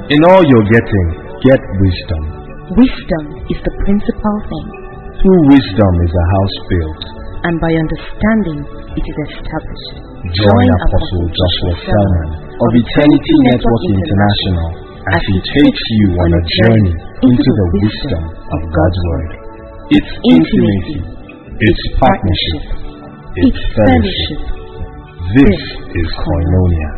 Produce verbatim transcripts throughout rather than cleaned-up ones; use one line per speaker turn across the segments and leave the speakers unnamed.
In all you're getting, get wisdom.
Wisdom is the principal thing.
Through wisdom is a house built,
and by understanding it is established.
Join Apostle Joshua Selman of Eternity Network International as he takes you on a journey into the wisdom of God's Word. It's intimacy, it's partnership, it's fellowship. This is Koinonia.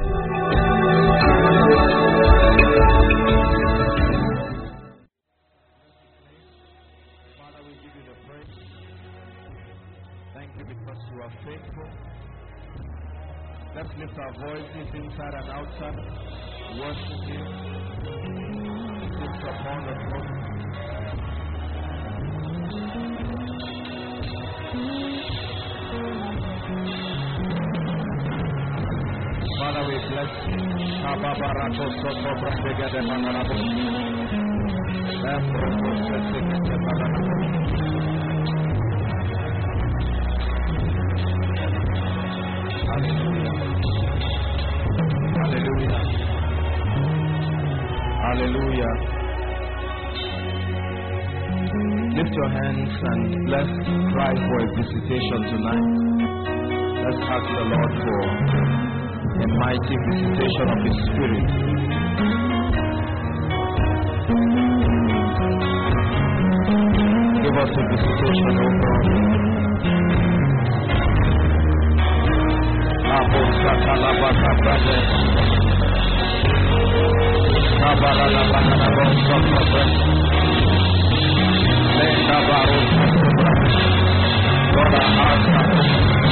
Father, we give you the praise. Thank you because you are faithful. Let's lift our voices inside and outside. Worship you. Sit upon the throne. Father, we bless you. Hallelujah. Hallelujah. Hallelujah. Lift your hands and let's cry for a visitation tonight. Let's ask the Lord for a mighty visitation of His Spirit. Give us a visitation, O God. God, our hearts are open.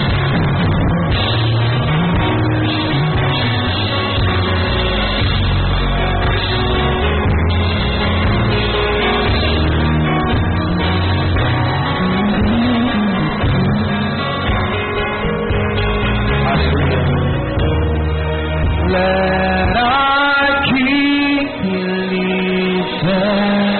Let our King be lifted.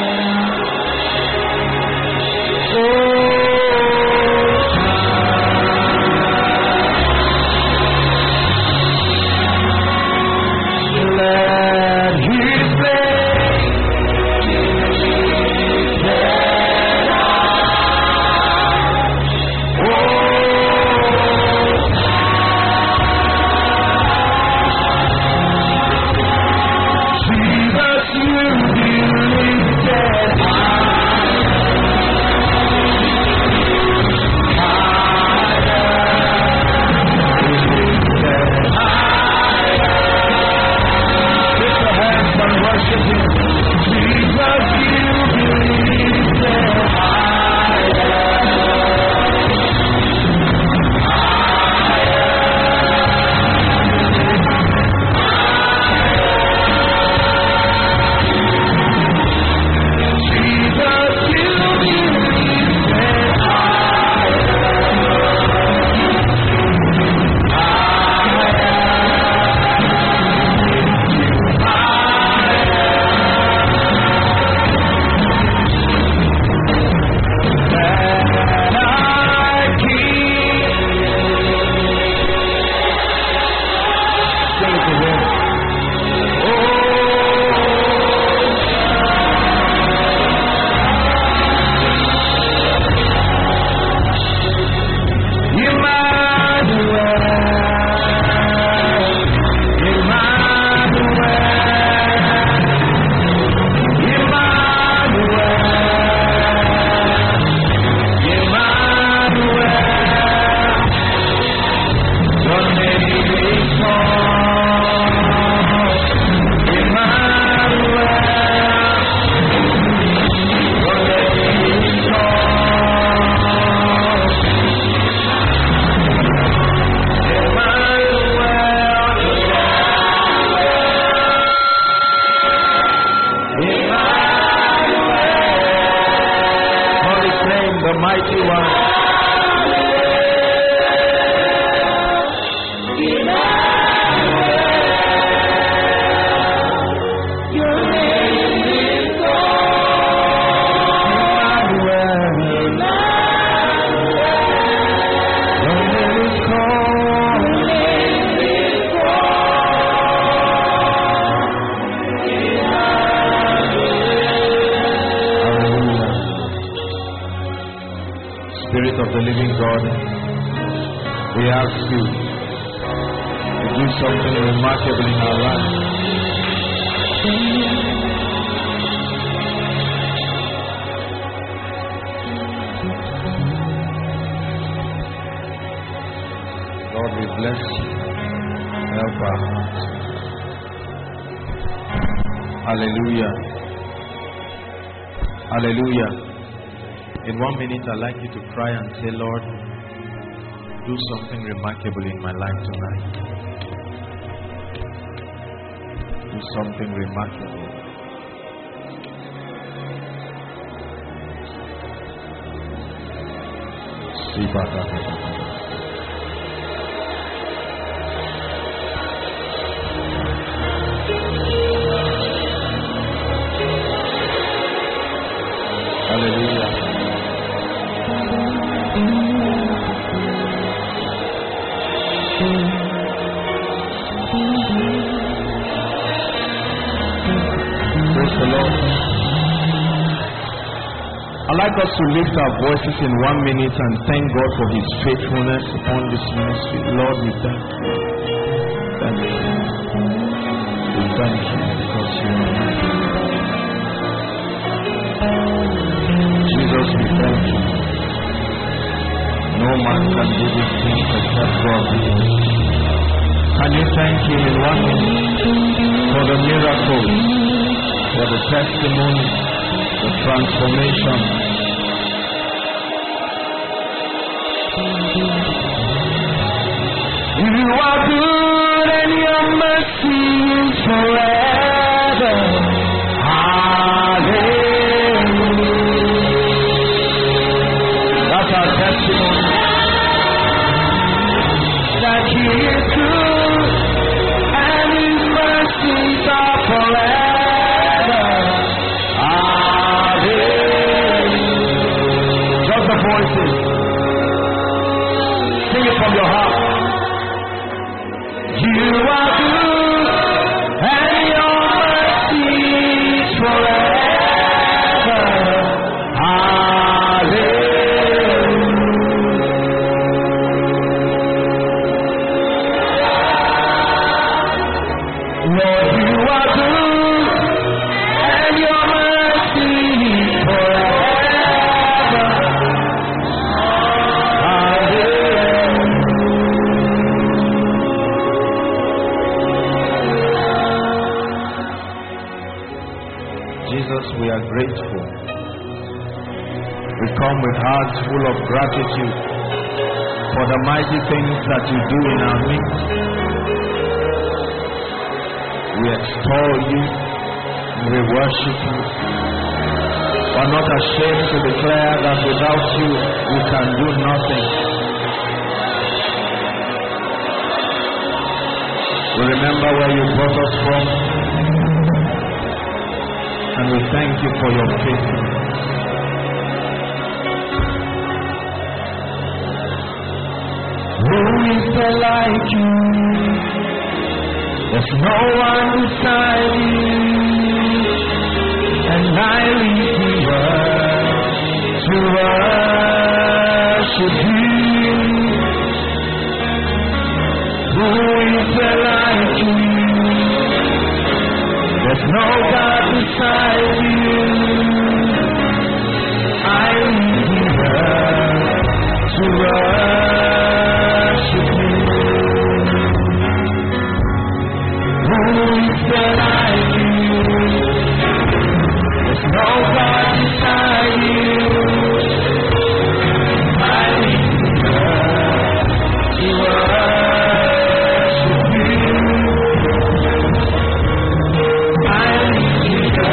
ask you to do something remarkable in our lives. Lord, we bless you. Help our hearts. Hallelujah. Hallelujah. In one minute, I'd like you to cry and say, Lord, do something remarkable in my life tonight. Do something remarkable. Hallelujah. Praise the Lord. I'd like us to lift our voices in one minute and thank God for His faithfulness upon this ministry. Lord, we thank you. Thank you. We thank you because you are mighty. Jesus, we thank you. No man can do these things except God. Can you thank Him in one minute for the miracles, for the testimony, the transformation? You are good and your mercy is forever. Hallelujah. That's our testimony. That He is good and His mercies are forever. Hallelujah. Just the voices. Sing it from your heart. You are good and your mercies forever. Hallelujah. Lord, you are good and your mercies forever. Jesus, we are grateful. We come with hearts full of gratitude for the mighty things that you do in our midst. We extol you, we worship you. We are not ashamed to declare that without you we can do nothing. We remember where you brought us from, and we thank you for your faithfulness. Who is there like you? There's no one beside you, and I leave the earth to worship you. Who is there like you? There's no God beside you. I leave the earth to worship you. Who is there like you? There's no God beside you. I leave the earth to worship you. I leave the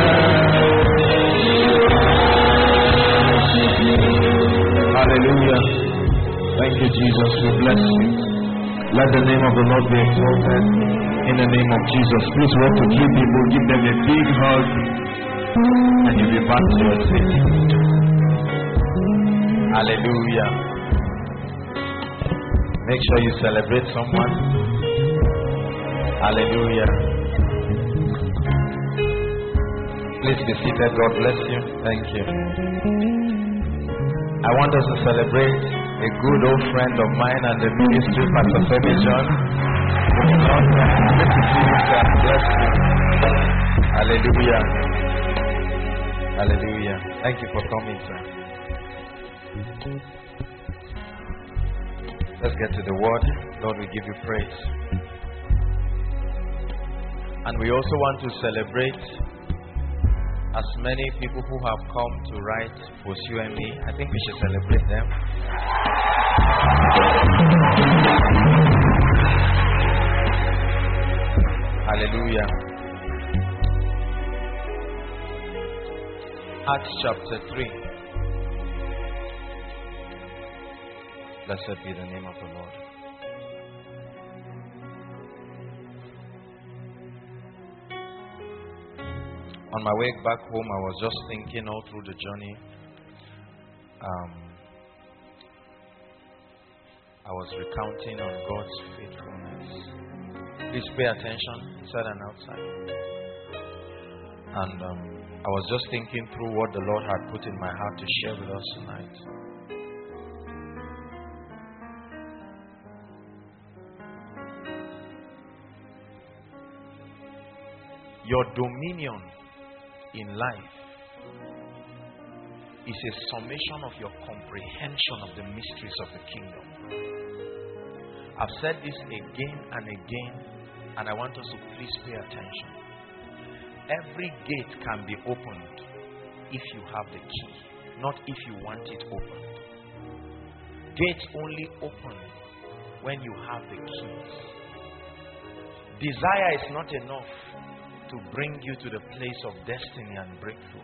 earth. Hallelujah. Thank you, Jesus. We bless you. Let the name of the Lord be exalted. In the name of Jesus, please walk to three people, give them a big hug, and you'll be back to your seat. Hallelujah. Make sure you celebrate someone. Hallelujah. Please be seated. God bless you. Thank you. I want us to celebrate a good old friend of mine and the ministry, Pastor Femi John. God bless you, sir. Bless you. Hallelujah. Hallelujah. Thank you for coming, sir. Let's get to the word. Lord, we give you praise. And we also want to celebrate as many people who have come to write for you and me. I think we should celebrate them. Hallelujah. Acts chapter three. Blessed be the name of the Lord. On my way back home, I was just thinking all through the journey. Um, I was recounting on God's faithfulness. Please pay attention, inside and outside. And um, I was just thinking through what the Lord had put in my heart to share with us tonight. Your dominion in life is a summation of your comprehension of the mysteries of the kingdom. I've said this again and again, and I want us to please pay attention. Every gate can be opened if you have the key, not if you want it opened. Gates only open when you have the keys. Desire is not enough to bring you to the place of destiny and breakthrough.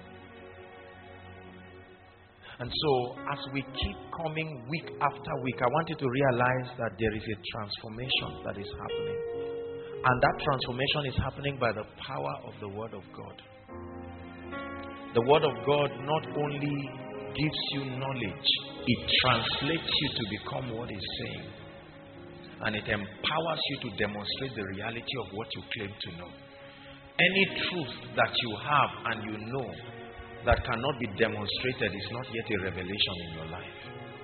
And so, as we keep coming week after week, I want you to realize that there is a transformation that is happening. And that transformation is happening by the power of the Word of God. The Word of God not only gives you knowledge, it translates you to become what it's saying. And it empowers you to demonstrate the reality of what you claim to know. Any truth that you have and you know that cannot be demonstrated is not yet a revelation in your life.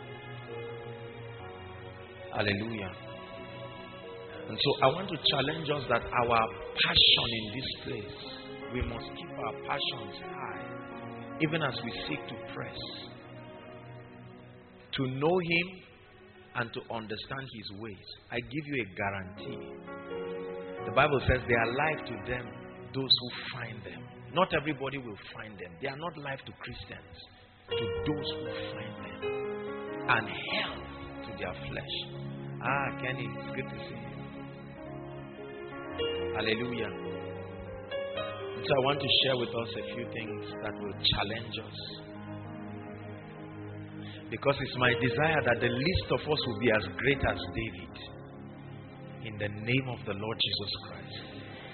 Hallelujah. And so I want to challenge us that our passion in this place, we must keep our passions high, even as we seek to press, to know Him and to understand His ways. I give you a guarantee. The Bible says they are life to them, those who find them. Not everybody will find them. They are not life to Christians, to those who find them. And hell to their flesh. Ah, Kenny, it's good to see you. Hallelujah. And so I want to share with us a few things that will challenge us. Because it's my desire that the least of us will be as great as David. In the name of the Lord Jesus Christ.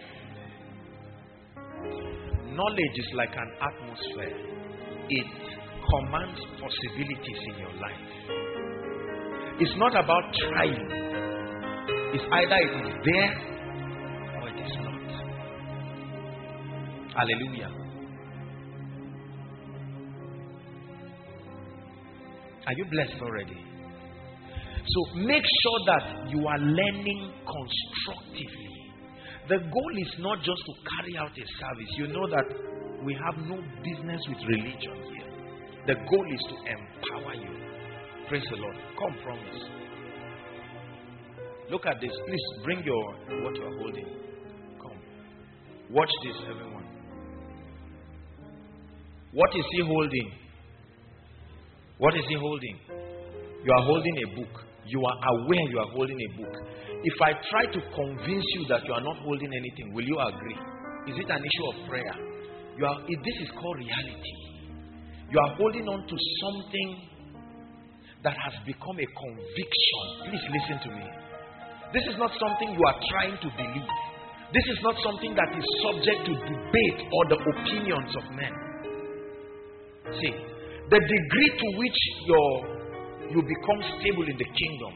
Knowledge is like an atmosphere. It commands possibilities in your life. It's not about trying. It's either it is there or it is not. Hallelujah. Are you blessed already? So make sure that you are learning constructively. The goal is not just to carry out a service. You know that we have no business with religion here. The goal is to empower you. Praise the Lord. Come, promise. Look at this. Please bring your what you are holding. Come. Watch this, everyone. What is he holding? What is he holding? You are holding a book. You are aware you are holding a book. If I try to convince you that you are not holding anything, will you agree? Is it an issue of prayer? You are. This is called reality. You are holding on to something that has become a conviction. Please listen to me. This is not something you are trying to believe. This is not something that is subject to debate or the opinions of men. See, the degree to which your you become stable in the kingdom,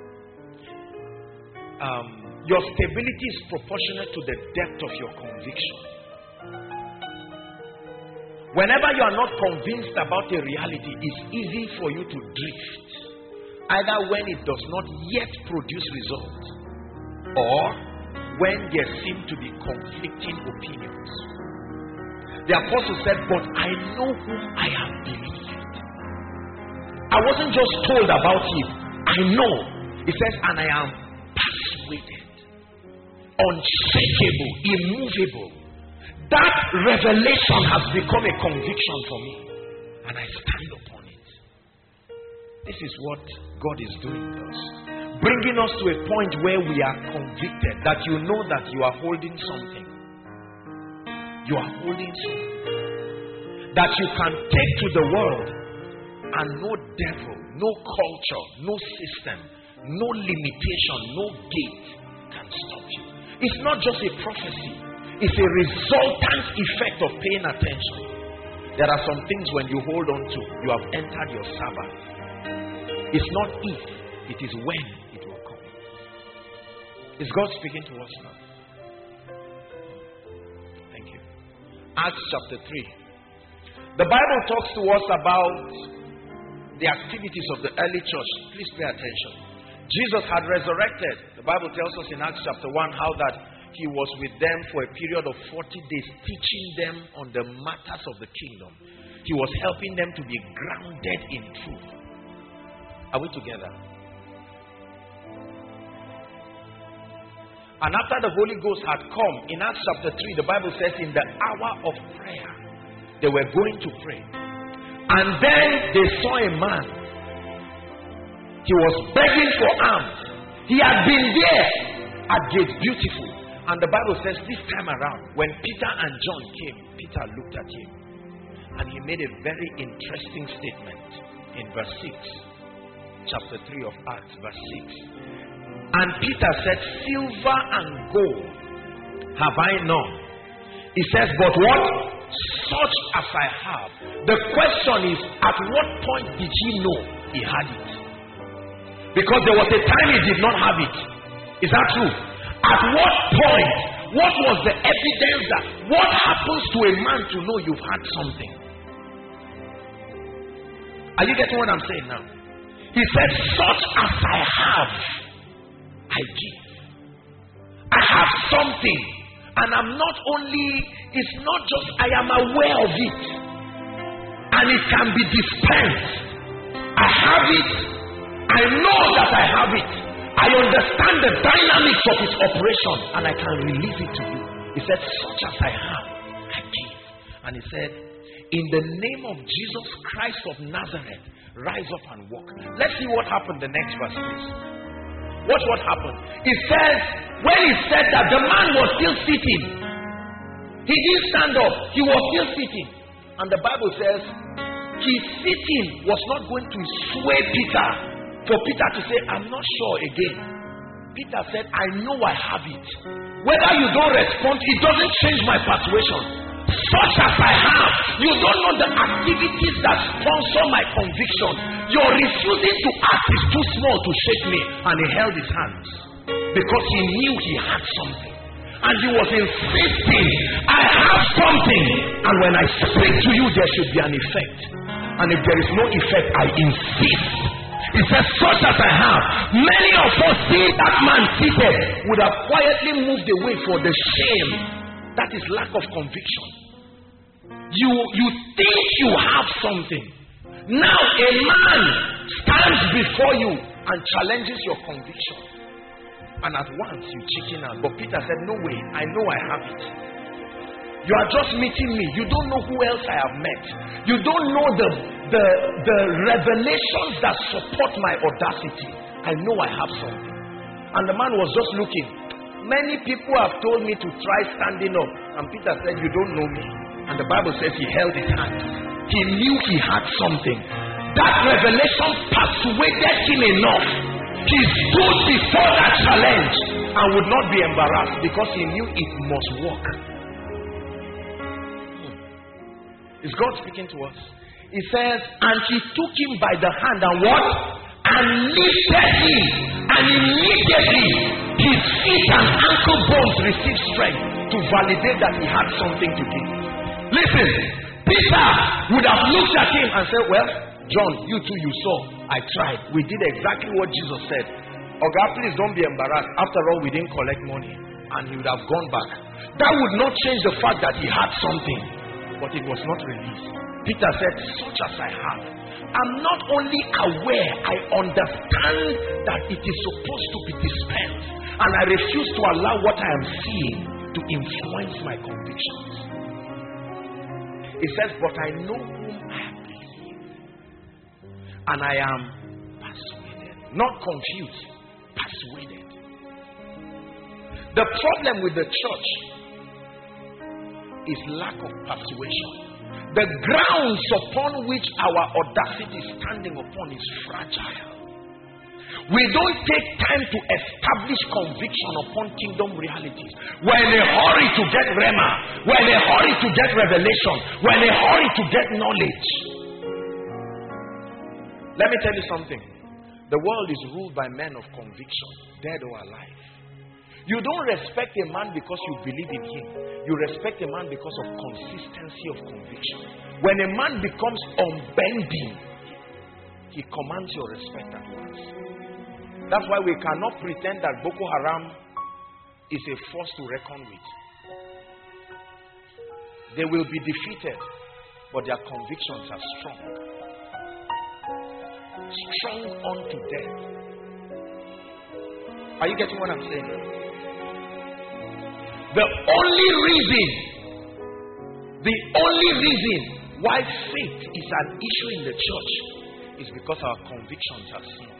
um, your stability is proportionate to the depth of your conviction. Whenever you are not convinced about a reality, it's easy for you to drift. either when it does not yet produce results or when there seem to be conflicting opinions. The apostle said, but I know whom I have believed. I wasn't just told about him. I know. He says, and I am persuaded, unshakable, immovable. That revelation has become a conviction for me, and I stand upon it. This is what God is doing to us, bringing us to a point where we are convicted, that you know that you are holding something. You are holding something that you can take to the world, and no devil, no culture, no system, no limitation, no gate can stop you. It's not just a prophecy. It's a resultant effect of paying attention. There are some things when you hold on to, you have entered your Sabbath. It's not if, it is when it will come. Is God speaking to us now? Thank you. Acts chapter three. The Bible talks to us about the activities of the early church. Please pay attention. Jesus had resurrected. The Bible tells us in Acts chapter one how that he was with them for a period of forty days, teaching them on the matters of the kingdom. He was helping them to be grounded in truth. Are we together? And after the Holy Ghost had come, in Acts chapter three, the Bible says in the hour of prayer, they were going to pray. And then they saw a man. He was begging for alms. He had been there at Gate Beautiful. And the Bible says this time around, when Peter and John came, Peter looked at him. And he made a very interesting statement in verse six. Chapter three of Acts, verse six. And Peter said, silver and gold have I none. He says, but what? Such as I have. The question is, at what point did he know he had it? Because there was a time he did not have it. Is that true? At what point? What was the evidence that what happens to a man to know you've had something? Are you getting what I'm saying now? He said, such as I have, I give. I have something. And I'm not only, it's not just I am aware of it. And it can be dispensed. I have it. I know that I have it. I understand the dynamics of its operation. And I can release it to you. He said, such as I have, I give. And he said, in the name of Jesus Christ of Nazareth, rise up and walk. Let's see what happened the next verse, please. Watch what happened. It says, when he said that, the man was still sitting. He didn't stand up. He was still sitting. And the Bible says, his sitting was not going to sway Peter. For Peter to say, I'm not sure again. Peter said, I know I have it. Whether you don't respond, it doesn't change my persuasion. Such as I have. You don't know the activities that sponsor my conviction. Your refusing to act is too small to shake me. And he held his hands. Because he knew he had something. And he was insisting, I have something. And when I speak to you, there should be an effect. And if there is no effect, I insist. He says, such as I have. Many of us, seeing that man seated, would have quietly moved away for the shame. That is lack of conviction. You, you think you have something. Now a man stands before you and challenges your conviction. And at once you chicken out. But Peter said, no way, I know I have it. You are just meeting me. You don't know who else I have met. You don't know the, the, the revelations that support my audacity. I know I have something. And the man was just looking. Many people have told me to try standing up. And Peter said, you don't know me. And the Bible says he held his hands. He knew he had something. That revelation persuaded him enough. He stood before that challenge and would not be embarrassed because he knew it must work. Is God speaking to us? He says, and he took him by the hand and what? And lifted him. And immediately his feet and ankle bones received strength to validate that he had something to give. Listen, Peter would have looked at him and said, well, John, you too, you saw. I tried. We did exactly what Jesus said. Oh God, please don't be embarrassed. After all, we didn't collect money. And he would have gone back. That would not change the fact that he had something. But it was not released. Peter said, such as I have. I'm not only aware, I understand that it is supposed to be dispensed. And I refuse to allow what I am seeing to influence my convictions. It says, but I know whom I have believed. And I am persuaded. Not confused. Persuaded. The problem with the church is lack of persuasion. The grounds upon which our audacity is standing upon is fragile. We don't take time to establish conviction upon kingdom realities. We're in a hurry to get rhema. We're in a hurry to get revelation. We're in a hurry to get knowledge. Let me tell you something. The world is ruled by men of conviction, dead or alive. You don't respect a man because you believe in him. You respect a man because of consistency of conviction. When a man becomes unbending, he commands your respect at once. That's why we cannot pretend that Boko Haram is a force to reckon with. They will be defeated, but their convictions are strong. Strong unto death. Are you getting what I'm saying? The only reason, the only reason why faith is an issue in the church is because our convictions are small.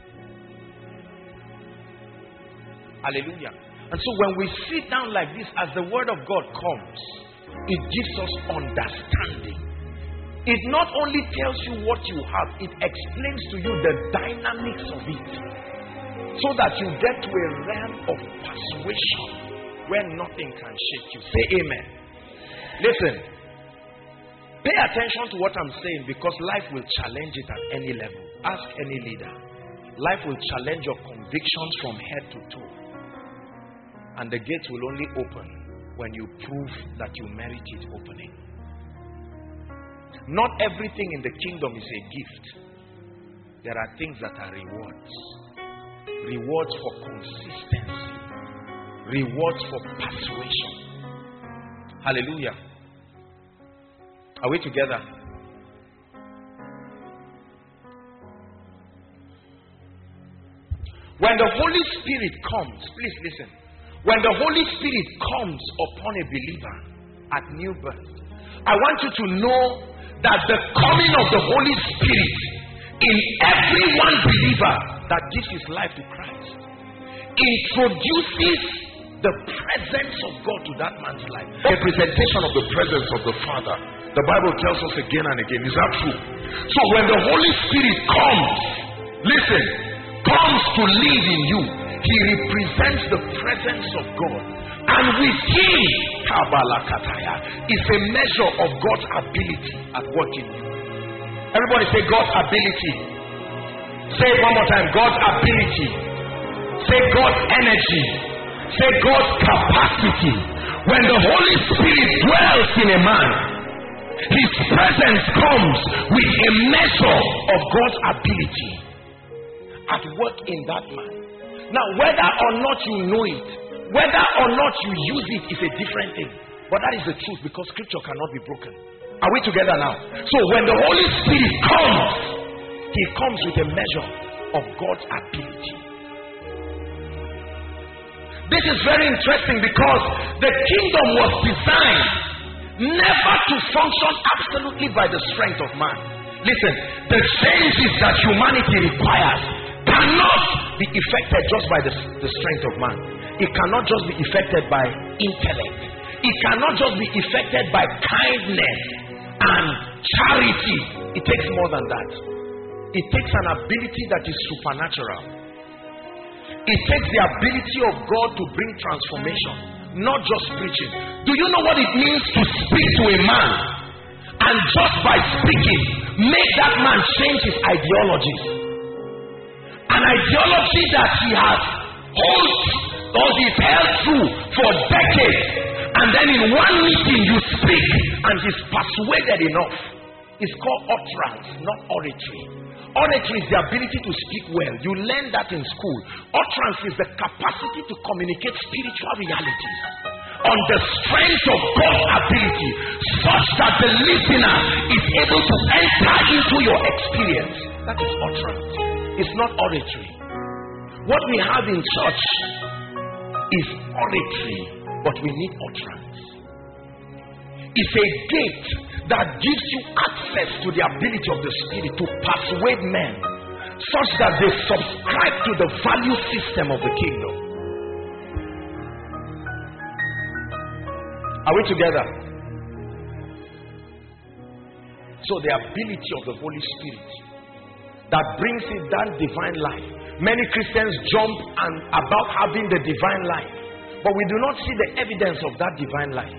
Hallelujah. And so when we sit down like this, as the word of God comes, it gives us understanding. It not only tells you what you have, it explains to you the dynamics of it, so that you get to a realm of persuasion where nothing can shake you. Say amen. Listen, pay attention to what I'm saying, because life will challenge it at any level. Ask any leader. Life will challenge your convictions from head to toe. And the gates will only open when you prove that you merit it opening. Not everything in the kingdom is a gift. There are things that are rewards. Rewards for consistency. Rewards for persuasion. Hallelujah. Are we together? When the Holy Spirit comes, please listen. When the Holy Spirit comes upon a believer at new birth, I want you to know that the coming of the Holy Spirit in every one believer that gives his life to Christ introduces the presence of God to that man's life. A presentation of the presence of the Father. The Bible tells us again and again. Is that true? So when the Holy Spirit comes, listen, comes to live in you, he represents the presence of God. And with him, is a measure of God's ability at work in you. Everybody say God's ability. Say it one more time. God's ability. Say God's energy. Say God's capacity. When the Holy Spirit dwells in a man, his presence comes with a measure of God's ability at work in that man. Now, whether or not you know it, whether or not you use it is a different thing. But that is the truth, because scripture cannot be broken. Are we together now? So when the Holy Spirit comes, he comes with a measure of God's ability. This is very interesting, because the kingdom was designed never to function absolutely by the strength of man. Listen, the changes that humanity requires cannot be effected just by the, the strength of man. It cannot just be effected by intellect. It cannot just be effected by kindness and charity. It takes more than that. It takes an ability that is supernatural. It takes the ability of God to bring transformation, not just preaching. Do you know what it means to speak to a man and just by speaking make that man change his ideologies? An ideology that he has hold or he's held through for decades, and then in one meeting you speak and he's persuaded enough It's called utterance, not oratory. Oratory is the ability to speak well. You learn that in school. Utterance is the capacity to communicate spiritual realities on the strength of God's ability, such that the listener is able to enter into your experience. That is utterance. It's not oratory. What we have in church is oratory, but we need utterance. It's a gate that gives you access to the ability of the Spirit to persuade men such that they subscribe to the value system of the kingdom. Are we together? So the ability of the Holy Spirit that brings in that divine life. Many Christians jump and about having the divine life, but we do not see the evidence of that divine life.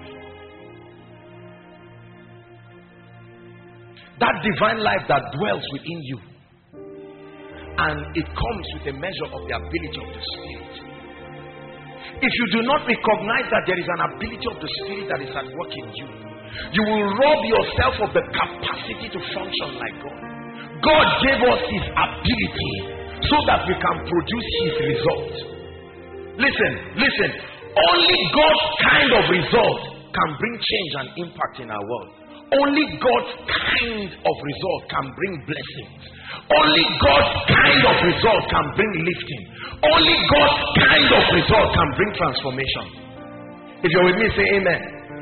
That divine life that dwells within you, and it comes with a measure of the ability of the Spirit. If you do not recognize that there is an ability of the Spirit that is at work in you, you will rob yourself of the capacity to function like God. God gave us His ability so that we can produce His result. Listen, listen. Only God's kind of result can bring change and impact in our world. Only God's kind of result can bring blessings. Only God's kind of result can bring lifting. Only God's kind of result can bring transformation. If you're with me, say amen.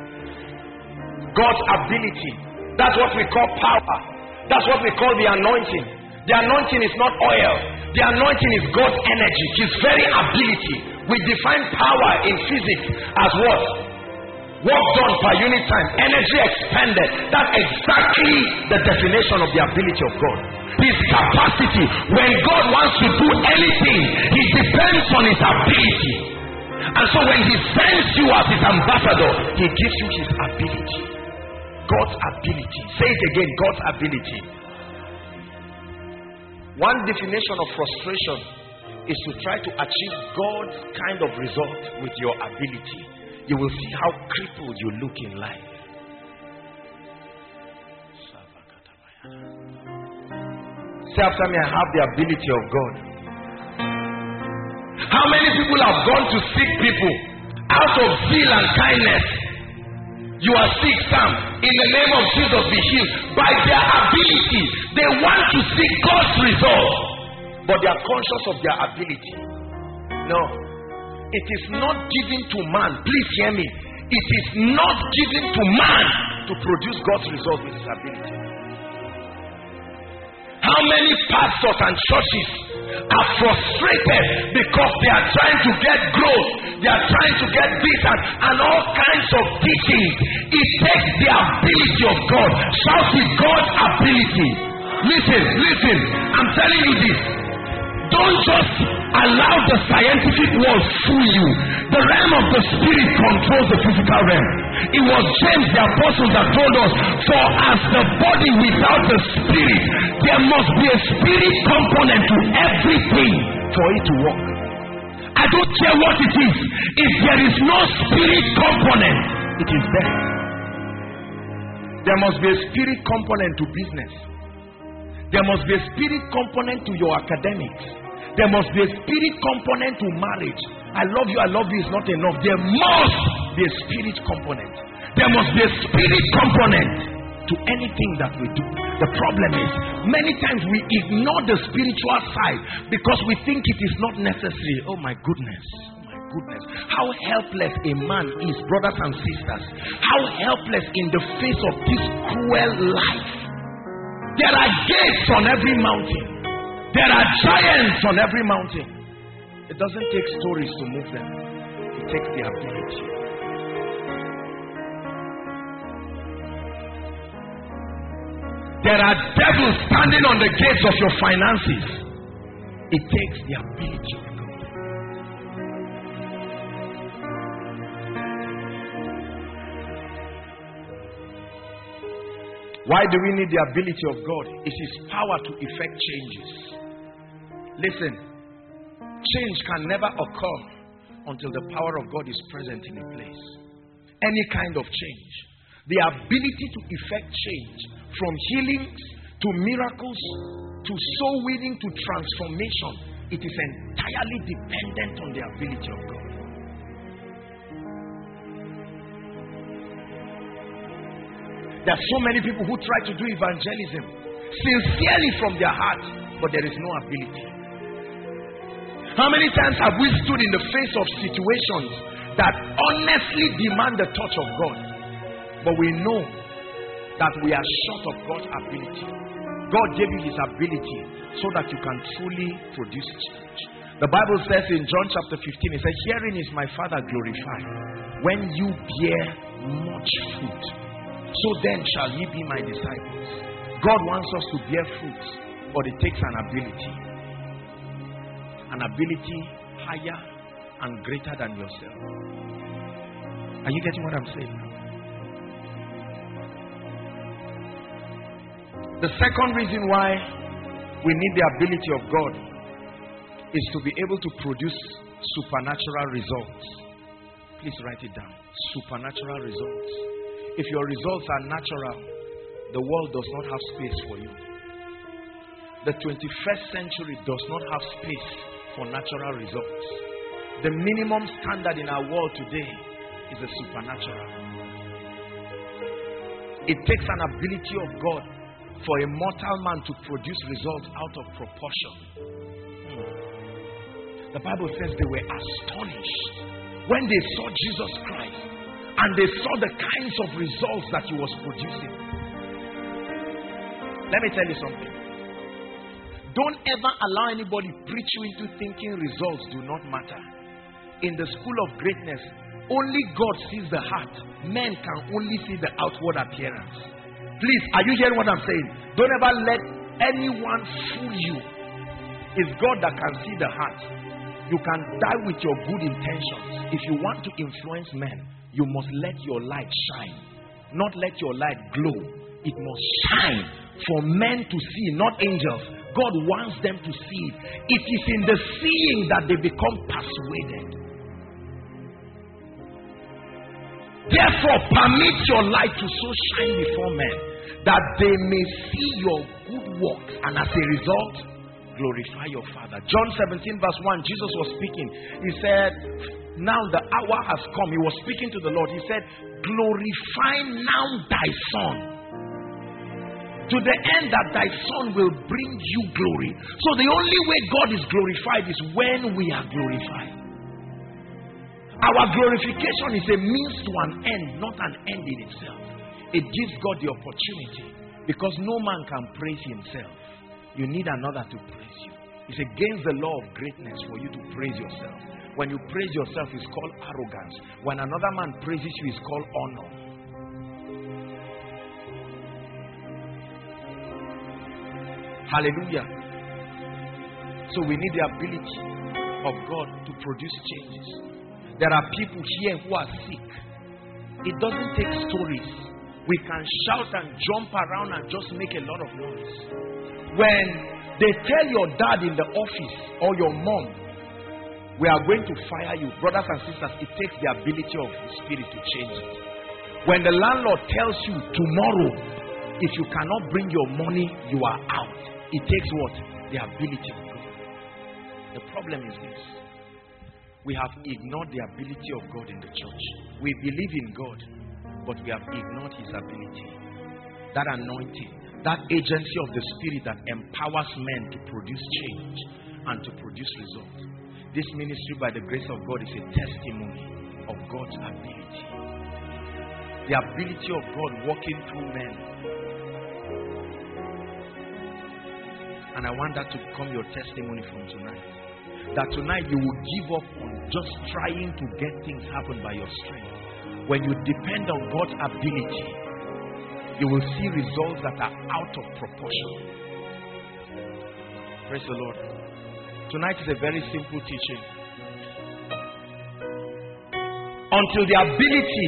God's ability. That's what we call power. That's what we call the anointing. The anointing is not oil. The anointing is God's energy, His very ability. We define power in physics as what? Work done per unit time, energy expended. That's exactly the definition of the ability of God. His capacity. When God wants to do anything, He depends on His ability. And so when He sends you as His ambassador, He gives you His ability. God's ability. Say it again, God's ability. One definition of frustration is to try to achieve God's kind of result with your ability. You will see how crippled you look in life. Say after me, I have the ability of God. How many people have gone to seek people out of zeal and kindness? You are sick, Sam. In the name of Jesus, be healed. By their ability, they want to see God's result, but they are conscious of their ability. No. It is not given to man. Please hear me. It is not given to man to produce God's result with his ability. How many pastors and churches are frustrated because they are trying to get growth, they are trying to get this and, and all kinds of teachings? It takes the ability of God. Shout with God's ability. Listen, listen. I'm telling you this. Don't just allow the scientific world fool you. The realm of the spirit controls the physical realm. It was James the apostle that told us, for as the body without the spirit, there must be a spirit component to everything for it to work. I don't care what it is. If there is no spirit component, it is dead. There must be a spirit component to business. There must be a spirit component to your academics. There must be a spirit component to marriage. I love you, I love you is not enough. There must be a spirit component. There must be a spirit component to anything that we do. The problem is, many times we ignore the spiritual side because we think it is not necessary. Oh my goodness. Oh my goodness. How helpless a man is, brothers and sisters. How helpless in the face of this cruel life. There are gates on every mountain. There are giants on every mountain. It doesn't take stories to move them. It takes the ability. There are devils standing on the gates of your finances. It takes the ability of God. Why do we need the ability of God? It's His power to effect changes. Listen, change can never occur until the power of God is present in a place. Any kind of change. The ability to effect change, from healings to miracles to soul winning to transformation, it is entirely dependent on the ability of God. There are so many people who try to do evangelism sincerely from their heart, but there is no ability. How many times have we stood in the face of situations that honestly demand the touch of God, but we know that we are short of God's ability? God gave you His ability so that you can truly produce change. The Bible says in John chapter fifteen, it says, "Herein is my Father glorified, when you bear much fruit. So then shall ye be my disciples." God wants us to bear fruit, but it takes an ability. An ability higher and greater than yourself. Are you getting what I'm saying? The second reason why we need the ability of God is to be able to produce supernatural results. Please write it down. Supernatural results. If your results are natural, the world does not have space for you. The twenty-first century does not have space for natural results. The minimum standard in our world today is the supernatural. It takes an ability of God for a mortal man to produce results out of proportion. Hmm. The Bible says they were astonished when they saw Jesus Christ and they saw the kinds of results that He was producing. Let me tell you something. Don't ever allow anybody preach you into thinking results do not matter. In the school of greatness, only God sees the heart. Men can only see the outward appearance. Please, are you hearing what I'm saying? Don't ever let anyone fool you. It's God that can see the heart. You can die with your good intentions. If you want to influence men, you must let your light shine. Not let your light glow. It must shine for men to see, not angels. God wants them to see it. It is in the seeing that they become persuaded. Therefore, permit your light to so shine before men that they may see your good works, and as a result, glorify your Father. John seventeen verse one, Jesus was speaking. He said, now the hour has come. He was speaking to the Lord. He said, glorify now thy Son, to the end that thy Son will bring you glory. So the only way God is glorified is when we are glorified. Our glorification is a means to an end, not an end in itself. It gives God the opportunity, because no man can praise himself. You need another to praise you. It's against the law of greatness for you to praise yourself. When you praise yourself, it's called arrogance. When another man praises you, it's called honor. Hallelujah. So we need the ability of God to produce changes. There are people here who are sick. It doesn't take stories. We can shout and jump around and just make a lot of noise. When they tell your dad in the office or your mom, we are going to fire you, brothers and sisters, it takes the ability of the Spirit to change it. When the landlord tells you tomorrow, if you cannot bring your money, you are out. It takes what? The ability of God. The problem is this. We have ignored the ability of God in the church. We believe in God, but we have ignored His ability. That anointing, that agency of the Spirit that empowers men to produce change and to produce results. This ministry, by the grace of God, is a testimony of God's ability. The ability of God working through men. And I want that to become your testimony from tonight. That tonight you will give up on just trying to get things happen by your strength. When you depend on God's ability, you will see results that are out of proportion. Praise the Lord. Tonight is a very simple teaching. Until the ability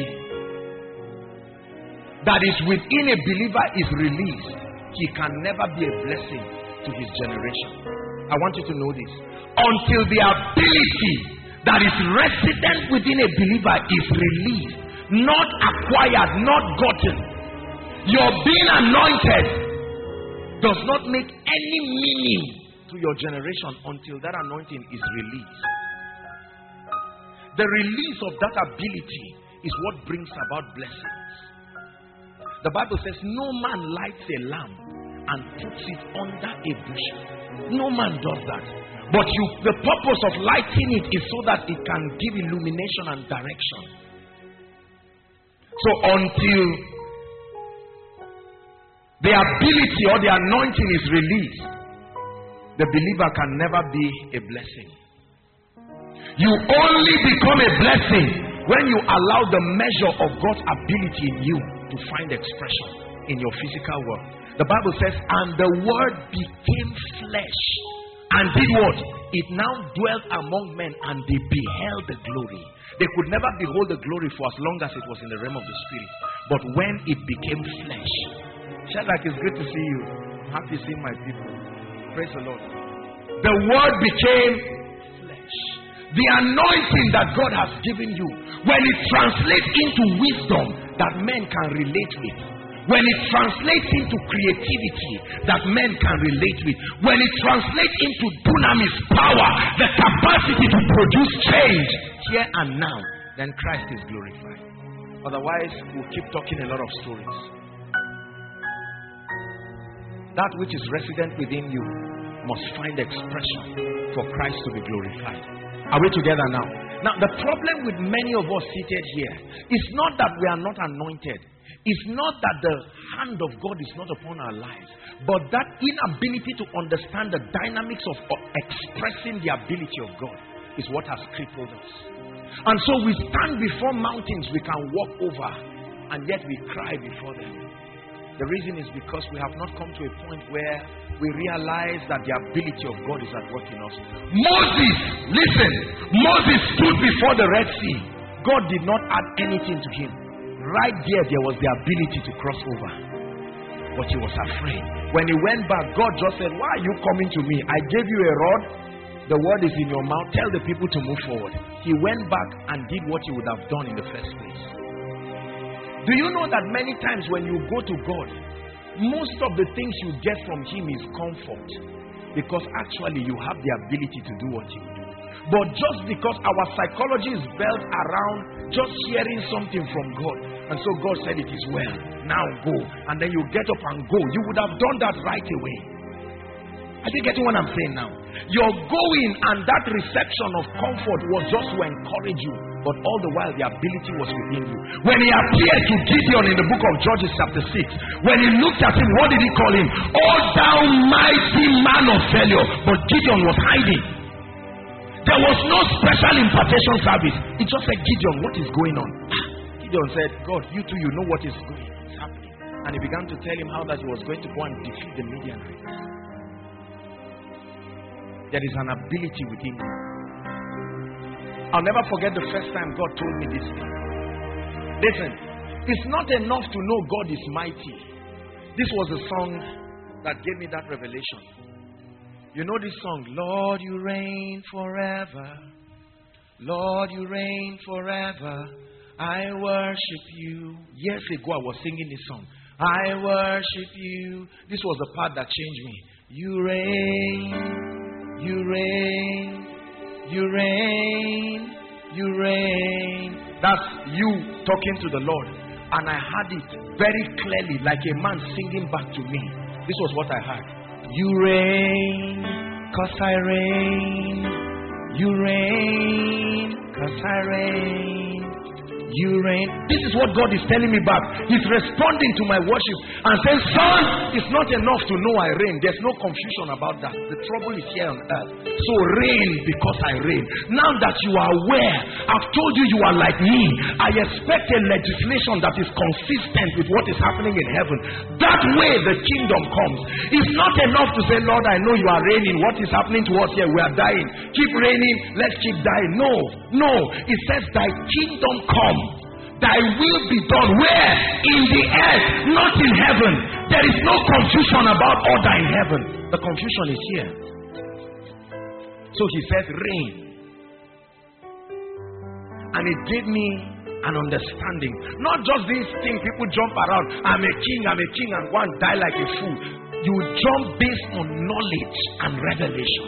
that is within a believer is released, he can never be a blessing to his generation. I want you to know this. Until the ability that is resident within a believer is released, not acquired, not gotten. Your being anointed does not make any meaning to your generation until that anointing is released. The release of that ability is what brings about blessings. The Bible says no man lights a lamp and puts it under a bushel. No man does that. But you, the purpose of lighting it is so that it can give illumination and direction. So until the ability or the anointing is released, the believer can never be a blessing. You only become a blessing when you allow the measure of God's ability in you to find expression in your physical world. The Bible says, and the word became flesh and did what? It now dwelt among men and they beheld the glory. They could never behold the glory for as long as it was in the realm of the spirit. But when it became flesh, Shadrach, it's good to see you. I'm happy seeing my people. Praise the Lord. The word became flesh. The anointing that God has given you, when it translates into wisdom that men can relate with, when it translates into creativity that men can relate with, when it translates into dunamis power, the capacity to produce change here and now, then Christ is glorified. Otherwise, we'll keep talking a lot of stories. That which is resident within you must find expression for Christ to be glorified. Are we together now? Now, the problem with many of us seated here is not that we are not anointed. It's not that the hand of God is not upon our lives, but that inability to understand the dynamics of expressing the ability of God is what has crippled us. And so we stand before mountains we can walk over, and yet we cry before them. The reason is because we have not come to a point where we realize that the ability of God is at work in us. Moses, listen, Moses stood before the Red Sea. God did not add anything to him. Right there, there was the ability to cross over. But he was afraid. When he went back, God just said, why are you coming to me? I gave you a rod. The word is in your mouth. Tell the people to move forward. He went back and did what he would have done in the first place. Do you know that many times when you go to God, most of the things you get from him is comfort? Because actually you have the ability to do what you do. But just because our psychology is built around just hearing something from God, and so God said it is well, now go, and then you get up and go, you would have done that right away. Are you getting what I'm saying now? Your going and that reception of comfort was just to encourage you, but all the while the ability was within you. When he appeared to Gideon in the book of Judges chapter six, when he looked at him, what did he call him? Oh, thou mighty man of valor. But Gideon was hiding. There was no special impartation service. It just said, Gideon, what is going on? Gideon said, God, you too, you know what is going on. It's happening. And he began to tell him how that he was going to go and defeat the Midianites. There is an ability within you. I'll never forget the first time God told me this thing. Listen, it's not enough to know God is mighty. This was a song that gave me that revelation. You know this song, Lord, you reign forever. Lord, you reign forever. I worship you. Years ago, I was singing this song. I worship you. This was the part that changed me. You reign. You reign, you reign, you reign. That's you talking to the Lord. And I heard it very clearly, like a man singing back to me. This was what I heard. You reign, cause I reign. You reign, cause I reign. You reign. This is what God is telling me back. He's responding to my worship and saying, son, it's not enough to know I reign. There's no confusion about that. The trouble is here on earth. So reign because I reign. Now that you are aware, I've told you you are like me. I expect a legislation that is consistent with what is happening in heaven. That way the kingdom comes. It's not enough to say, Lord, I know you are reigning. What is happening to us here? We are dying. Keep reigning. Let's keep dying. No, no. It says thy kingdom come. Thy will be done. Where? In the earth, not in heaven. There is no confusion about order in heaven. The confusion is here. So he said, reign. And it gave me and understanding. Not just this thing people jump around. I'm a king, I'm a king, and go and die like a fool. You jump based on knowledge and revelation.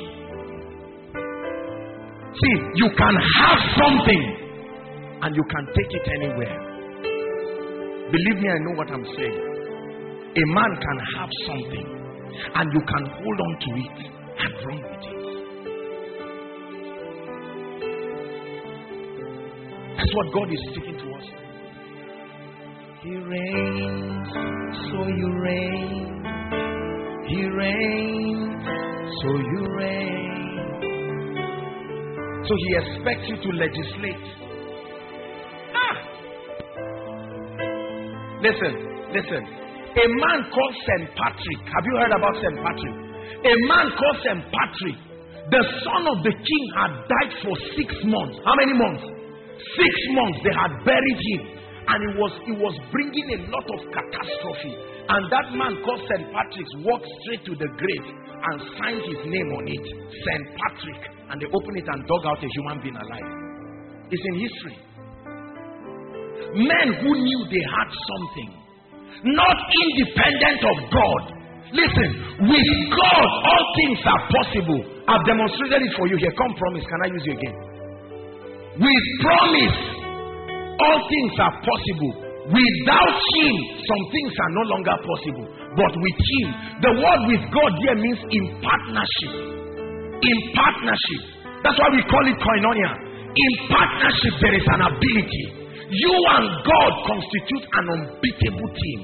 See, you can have something and you can take it anywhere. Believe me, I know what I'm saying. A man can have something and you can hold on to it and run with it. That's what God is speaking to us. He reigns, so you reign. He reigns, so you reign. So he expects you to legislate. Ah! Listen, listen. A man called Saint Patrick. Have you heard about Saint Patrick? A man called Saint Patrick. The son of the king had died for six months. How many months? Six months they had buried him. And it was, it was bringing a lot of catastrophe. And that man called Saint Patrick walked straight to the grave and signed his name on it. Saint Patrick. And they opened it and dug out a human being alive. It's in history. Men who knew they had something. Not independent of God. Listen, with God all things are possible. I've demonstrated it for you here. Come, promise. Can I use you again? With promise, all things are possible. Without him, some things are no longer possible. But with him, the word with God here means in partnership. In partnership. That's why we call it koinonia. In partnership, there is an ability. You and God constitute an unbeatable team.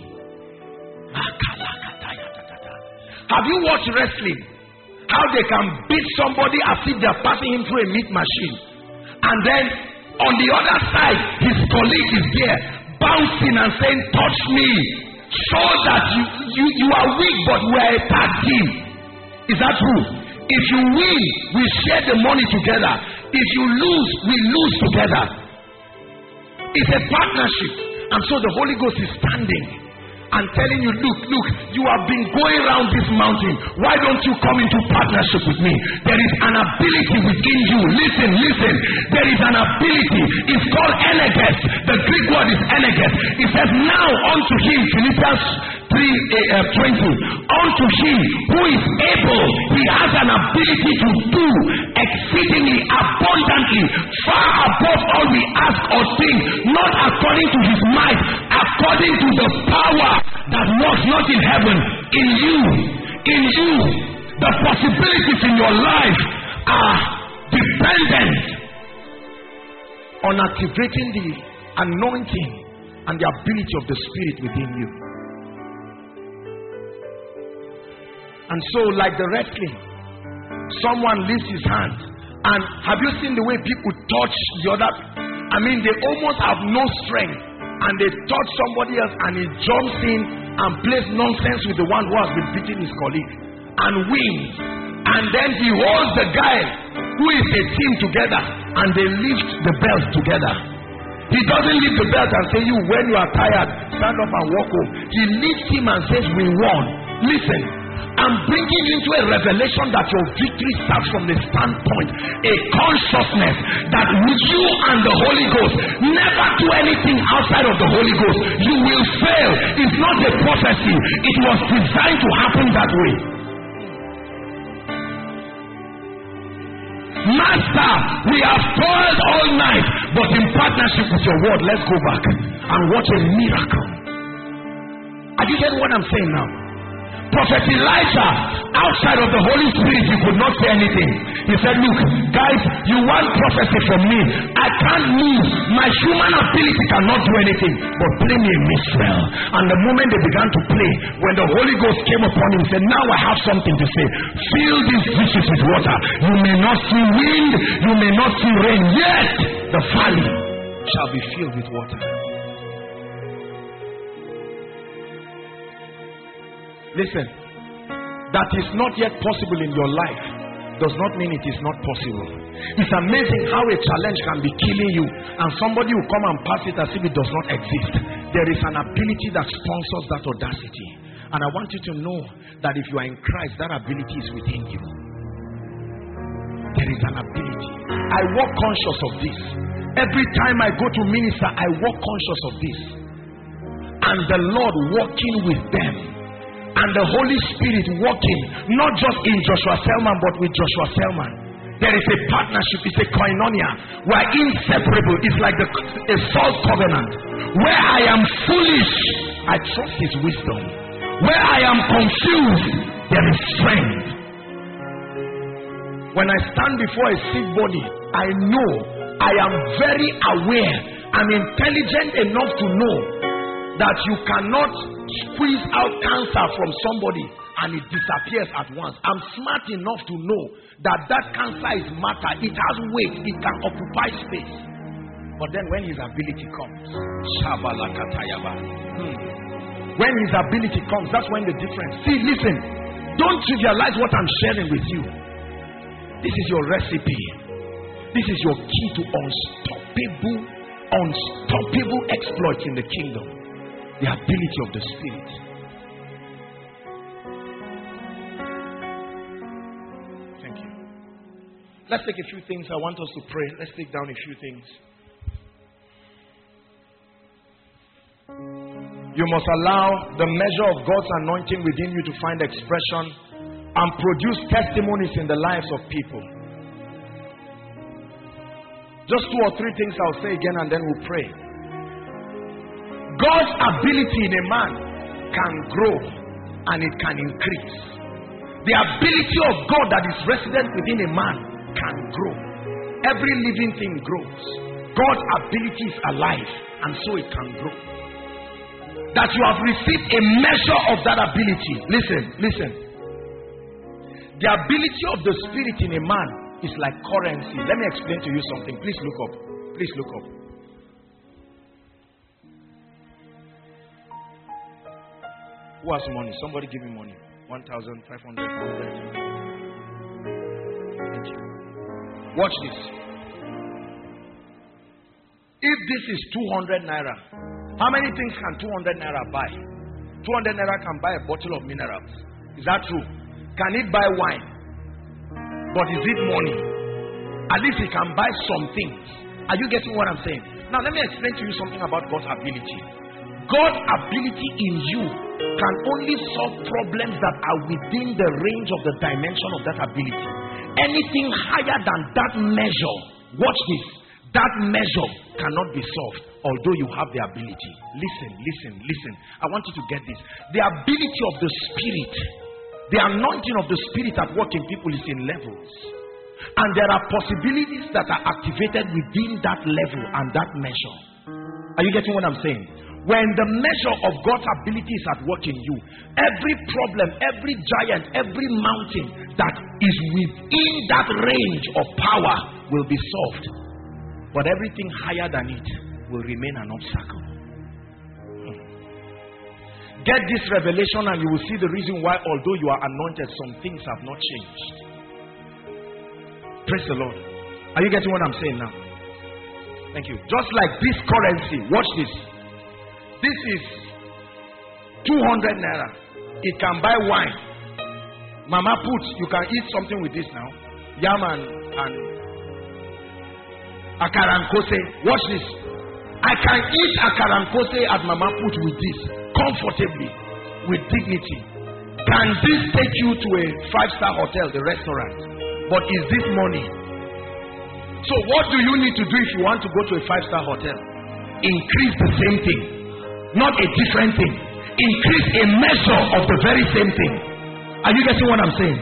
Have you watched wrestling? How they can beat somebody as if they are passing him through a meat machine. And then on the other side, his colleague is there, bouncing and saying, touch me. Show that you, you, you are weak, but we are a tag team. Is that true? If you win, we share the money together. If you lose, we lose together. It's a partnership. And so the Holy Ghost is standing and telling you, look, look, you have been going around this mountain. Why don't you come into partnership with me? There is an ability within you. Listen, listen. There is an ability. It's called energes. The Greek word is energes. It says, now unto him, Philippians three twenty, unto him who is able, he has an ability to do exceedingly abundantly, far above all we ask or think, not according to his might, according to the power that works not in heaven, in you. In you, the possibilities in your life are dependent on activating the anointing and the ability of the Spirit within you. And so, like the wrestling, someone lifts his hand, and have you seen the way people touch the other? I mean, they almost have no strength, and they touch somebody else, and he jumps in and plays nonsense with the one who has been beating his colleague and wins. And then he holds the guy who is a team together, and they lift the belt together. He doesn't lift the belt and say, you, when you are tired, stand up and walk home. He lifts him and says, we won. Listen, I'm bringing into a revelation that your victory starts from the standpoint, a consciousness that with you and the Holy Ghost, never do anything outside of the Holy Ghost. You will fail. It's not a prophecy. It was designed to happen that way. Master, we have toiled all night, but in partnership with your word, let's go back and watch a miracle. Are you getting what I'm saying now? Prophet Elijah, outside of the Holy Spirit, he could not say anything. He said, look, guys, you want prophecy from me. I can't move. My human ability cannot do anything. But play me a minstrel. And the moment they began to play, when the Holy Ghost came upon him, he said, now I have something to say. Fill these dishes with water. You may not see wind, you may not see rain, yet the valley shall be filled with water. Listen, that is not yet possible in your life does not mean it is not possible. It's amazing how a challenge can be killing you and somebody will come and pass it as if it does not exist. There is an ability that sponsors that audacity. And I want you to know that if you are in Christ, that ability is within you. There is an ability. I walk conscious of this. Every time I go to minister, I walk conscious of this. And the Lord walking with them. And the Holy Spirit walking, not just in Joshua Selman, but with Joshua Selman. There is a partnership, it's a koinonia. We are inseparable. It's like the, a salt covenant. Where I am foolish, I trust his wisdom. Where I am confused, there is strength. When I stand before a sick body, I know, I am very aware, I'm intelligent enough to know that you cannot squeeze out cancer from somebody and it disappears at once. I'm smart enough to know that that cancer is matter. It has weight. It can occupy space. But then when his ability comes, hmm. when his ability comes, that's when the difference. See, listen, don't trivialize what I'm sharing with you. This is your recipe. This is your key to unstoppable, unstoppable exploits in the kingdom. The ability of the Spirit. Thank you. Let's take a few things. I want us to pray. Let's take down a few things. You must allow the measure of God's anointing within you to find expression and produce testimonies in the lives of people. Just two or three things I'll say again and then we'll pray. God's ability in a man can grow and it can increase. The ability of God that is resident within a man can grow. Every living thing grows. God's ability is alive and so it can grow. That you have received a measure of that ability. Listen, listen. The ability of the Spirit in a man is like currency. Let me explain to you something. Please look up. Please look up. Who has money? Somebody give me money. One thousand five hundred. Thank you. Watch this. If this is two hundred naira, how many things can two hundred naira buy? two hundred naira can buy a bottle of minerals. Is that true? Can it buy wine? But is it money? At least it can buy some things. Are you getting what I'm saying? Now let me explain to you something about God's ability. God's ability in you can only solve problems that are within the range of the dimension of that ability. Anything higher than that measure, watch this, that measure cannot be solved, although you have the ability. Listen, listen, listen. I want you to get this. The ability of the Spirit, the anointing of the Spirit at work in people is in levels. And there are possibilities that are activated within that level and that measure. Are you getting what I'm saying? When the measure of God's ability is at work in you, every problem, every giant, every mountain that is within that range of power will be solved. But everything higher than it will remain an obstacle. Hmm. Get this revelation and you will see the reason why, although you are anointed, some things have not changed. Praise the Lord. Are you getting what I'm saying now? Thank you. Just like this currency, watch this. This is two hundred naira. It can buy wine. Mama put, you can eat something with this now. Yam and, and akarankose. Watch this. I can eat akarankose at Mama put with this comfortably, with dignity. Can this take you to a five-star hotel, the restaurant? But is this money? So what do you need to do if you want to go to a five-star hotel? Increase the same thing. Not a different thing. Increase a measure of the very same thing. Are you getting what I'm saying?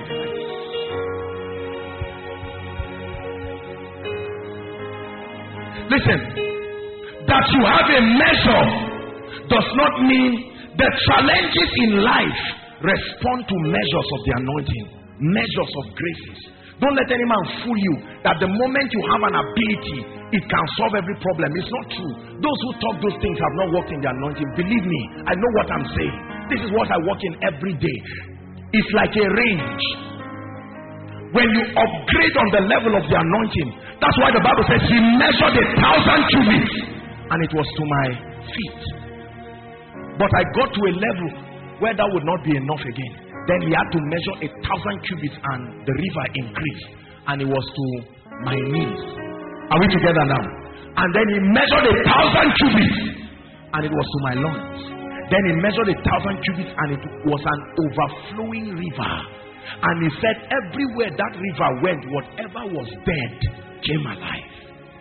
Listen. That you have a measure does not mean the challenges in life respond to measures of the anointing, measures of graces. Don't let any man fool you that the moment you have an ability, it can solve every problem. It's not true. Those who talk those things have not walked in the anointing. Believe me, I know what I'm saying. This is what I walk in every day. It's like a range. When you upgrade on the level of the anointing, that's why the Bible says he measured a thousand cubits and it was to my feet. But I got to a level where that would not be enough again. Then he had to measure a thousand cubits and the river increased. and it was to my knees. Are we together now? And then he measured a thousand cubits, and it was to my loins. Then he measured a thousand cubits, and it was an overflowing river. And he said, everywhere that river went, whatever was dead came alive.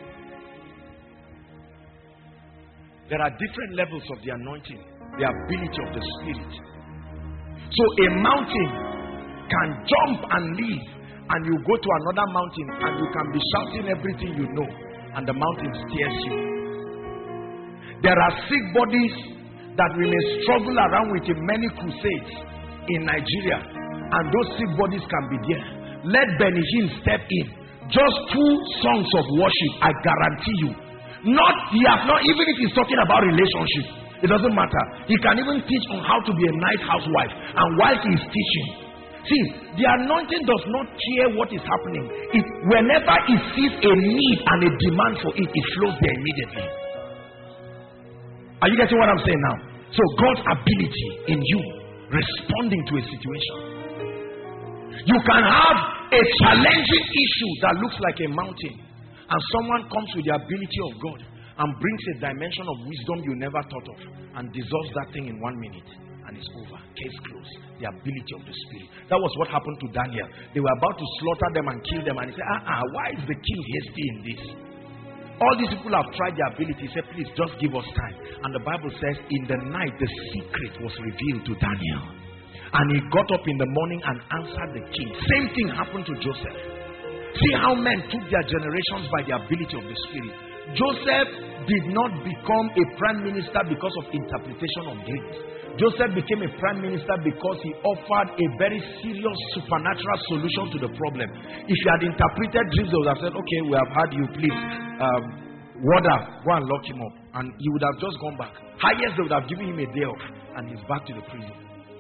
There are different levels of the anointing, the ability of the Spirit. So a mountain can jump and leave, and you go to another mountain and you can be shouting everything you know, and the mountain steers you. There are sick bodies that we may struggle around with in many crusades in Nigeria, and those sick bodies can be there. Let Benny Hinn step in. Just two songs of worship, I guarantee you. Not, he has not, even if he's talking about relationship, it doesn't matter. He can even teach on how to be a nice housewife, and while he is teaching, see, the anointing does not care what is happening. It, whenever he sees a need and a demand for it, it flows there immediately. Are you getting what I'm saying now? So God's ability in you responding to a situation. You can have a challenging issue that looks like a mountain, and someone comes with the ability of God and brings a dimension of wisdom you never thought of, and dissolves that thing in one minute, and it's over. Case closed. The ability of the Spirit. That was what happened to Daniel. They were about to slaughter them and kill them, and he said, ah, ah, why is the king hasty in this? All these people have tried their ability. He said, please, just give us time. And the Bible says, in the night, the secret was revealed to Daniel. And he got up in the morning and answered the king. Same thing happened to Joseph. See how men took their generations by the ability of the Spirit. Joseph did not become a prime minister because of interpretation of dreams. Joseph became a prime minister because he offered a very serious supernatural solution to the problem. If he had interpreted dreams, they would have said, okay, we have had you, please, um, water, go and lock him up. And he would have just gone back. Highest, they would have given him a day off, and he's back to the prison.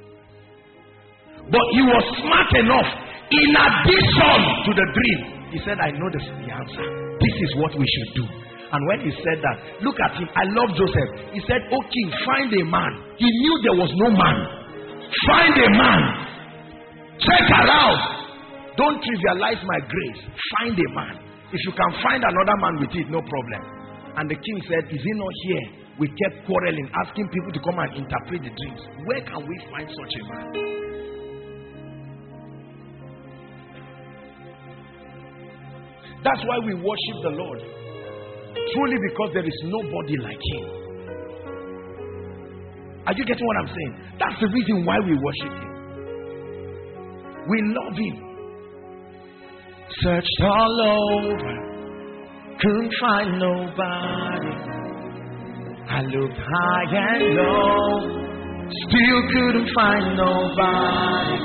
But he was smart enough. In addition to the dream, he said, I know this is the answer. This is what we should do. And when he said that, look at him. I love Joseph. He said, oh king, find a man. He knew there was no man. Find a man. Check around. Don't trivialize my grace. Find a man. If you can find another man with it, no problem. And the king said, is he not here? We kept quarreling, asking people to come and interpret the dreams. Where can we find such a man? That's why we worship the Lord. Truly, because there is nobody like him. Are you getting what I'm saying? That's the reason why we worship him. We love him. Searched all over, couldn't find nobody. I looked high and low, still couldn't find nobody.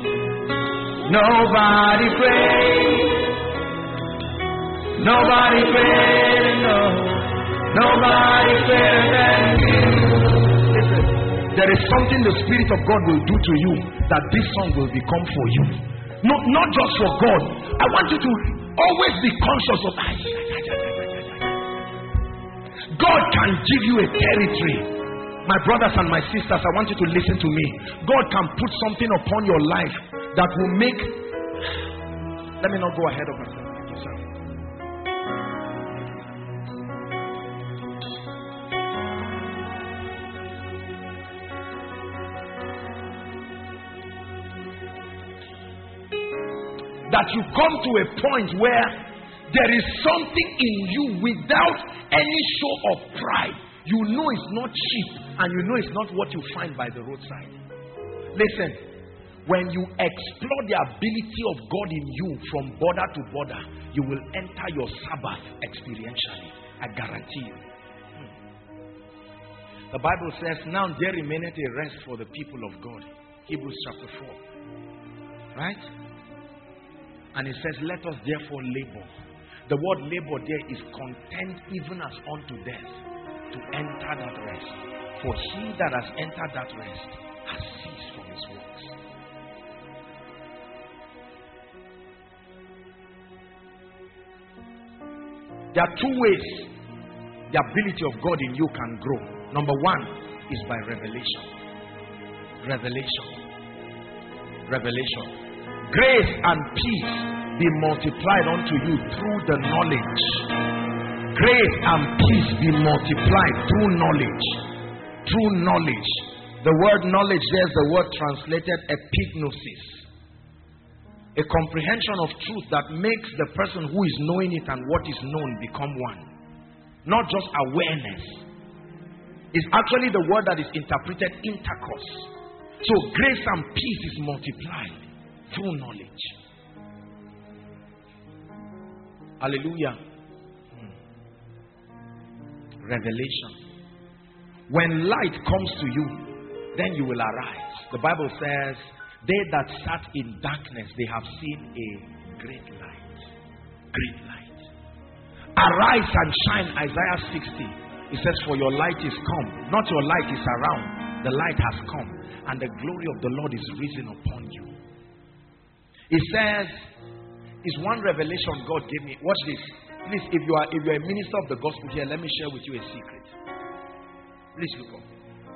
Nobody great. Nobody better, no. Nobody better than you. Listen, there is something the Spirit of God will do to you that this song will become for you. Not, not just for God. I want you to always be conscious of that. God can give you a territory. My brothers and my sisters, I want you to listen to me. God can put something upon your life that will make... Let me not go ahead of myself. That you come to a point where there is something in you without any show of pride. You know it's not cheap, and you know it's not what you find by the roadside. Listen, when you explore the ability of God in you from border to border, you will enter your Sabbath experientially. I guarantee you. Hmm. The Bible says, now there remaineth a rest for the people of God. Hebrews chapter four. Right? And it says, let us therefore labor. The word labor there is content even as unto death, to enter that rest. For he that has entered that rest has ceased from his works. There are two ways the ability of God in you can grow. Number one is by revelation. Revelation. Revelation. Grace and peace be multiplied unto you through the knowledge. Grace and peace be multiplied through knowledge. Through knowledge. The word knowledge, there's the word translated epignosis. A comprehension of truth that makes the person who is knowing it and what is known become one. Not just awareness. It's actually the word that is interpreted intercourse. So grace and peace is multiplied through knowledge. Hallelujah. Hmm. Revelation. When light comes to you, then you will arise. The Bible says, they that sat in darkness, they have seen a great light. Great light. Arise and shine, Isaiah sixty. It says, for your light is come. Not your light is around. The light has come. And the glory of the Lord is risen upon you. It says, it's one revelation God gave me. Watch this. Please, if you are if you are a minister of the gospel here, let me share with you a secret. Please look up.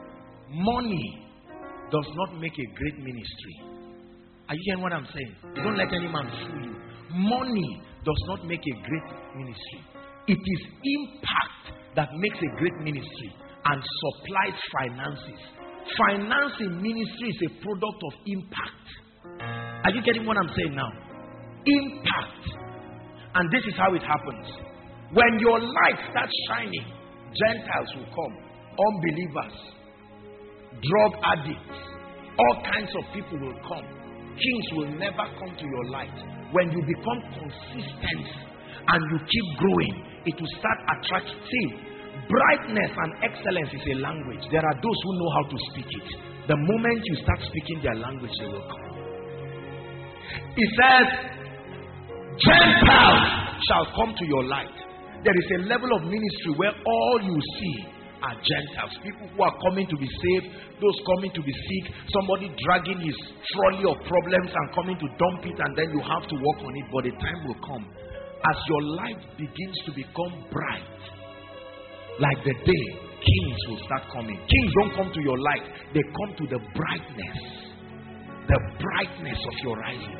Money does not make a great ministry. Are you hearing what I'm saying? Don't let any man fool you. Money does not make a great ministry. It is impact that makes a great ministry and supplies finances. Financing ministry is a product of impact. Are you getting what I'm saying now? Impact. And this is how it happens. When your light starts shining, Gentiles will come, unbelievers, drug addicts, all kinds of people will come. Kings will never come to your light. When you become consistent and you keep growing, it will start attracting. See, brightness and excellence is a language. There are those who know how to speak it. The moment you start speaking their language, they will come. It says, Gentiles shall come to your light. There is a level of ministry where all you see are Gentiles. People who are coming to be saved, those coming to be sick, somebody dragging his trolley of problems and coming to dump it, and then you have to work on it. But the time will come as your light begins to become bright, like the day, kings will start coming. Kings don't come to your light, they come to the brightness, the brightness of your rising.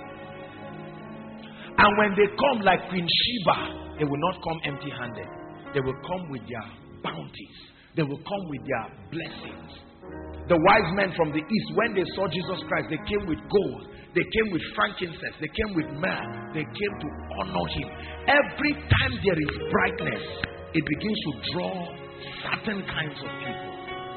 And when they come like Queen Sheba, they will not come empty-handed. They will come with their bounties. They will come with their blessings. The wise men from the east, when they saw Jesus Christ, they came with gold. They came with frankincense. They came with myrrh. They came to honor him. Every time there is brightness, it begins to draw certain kinds of people.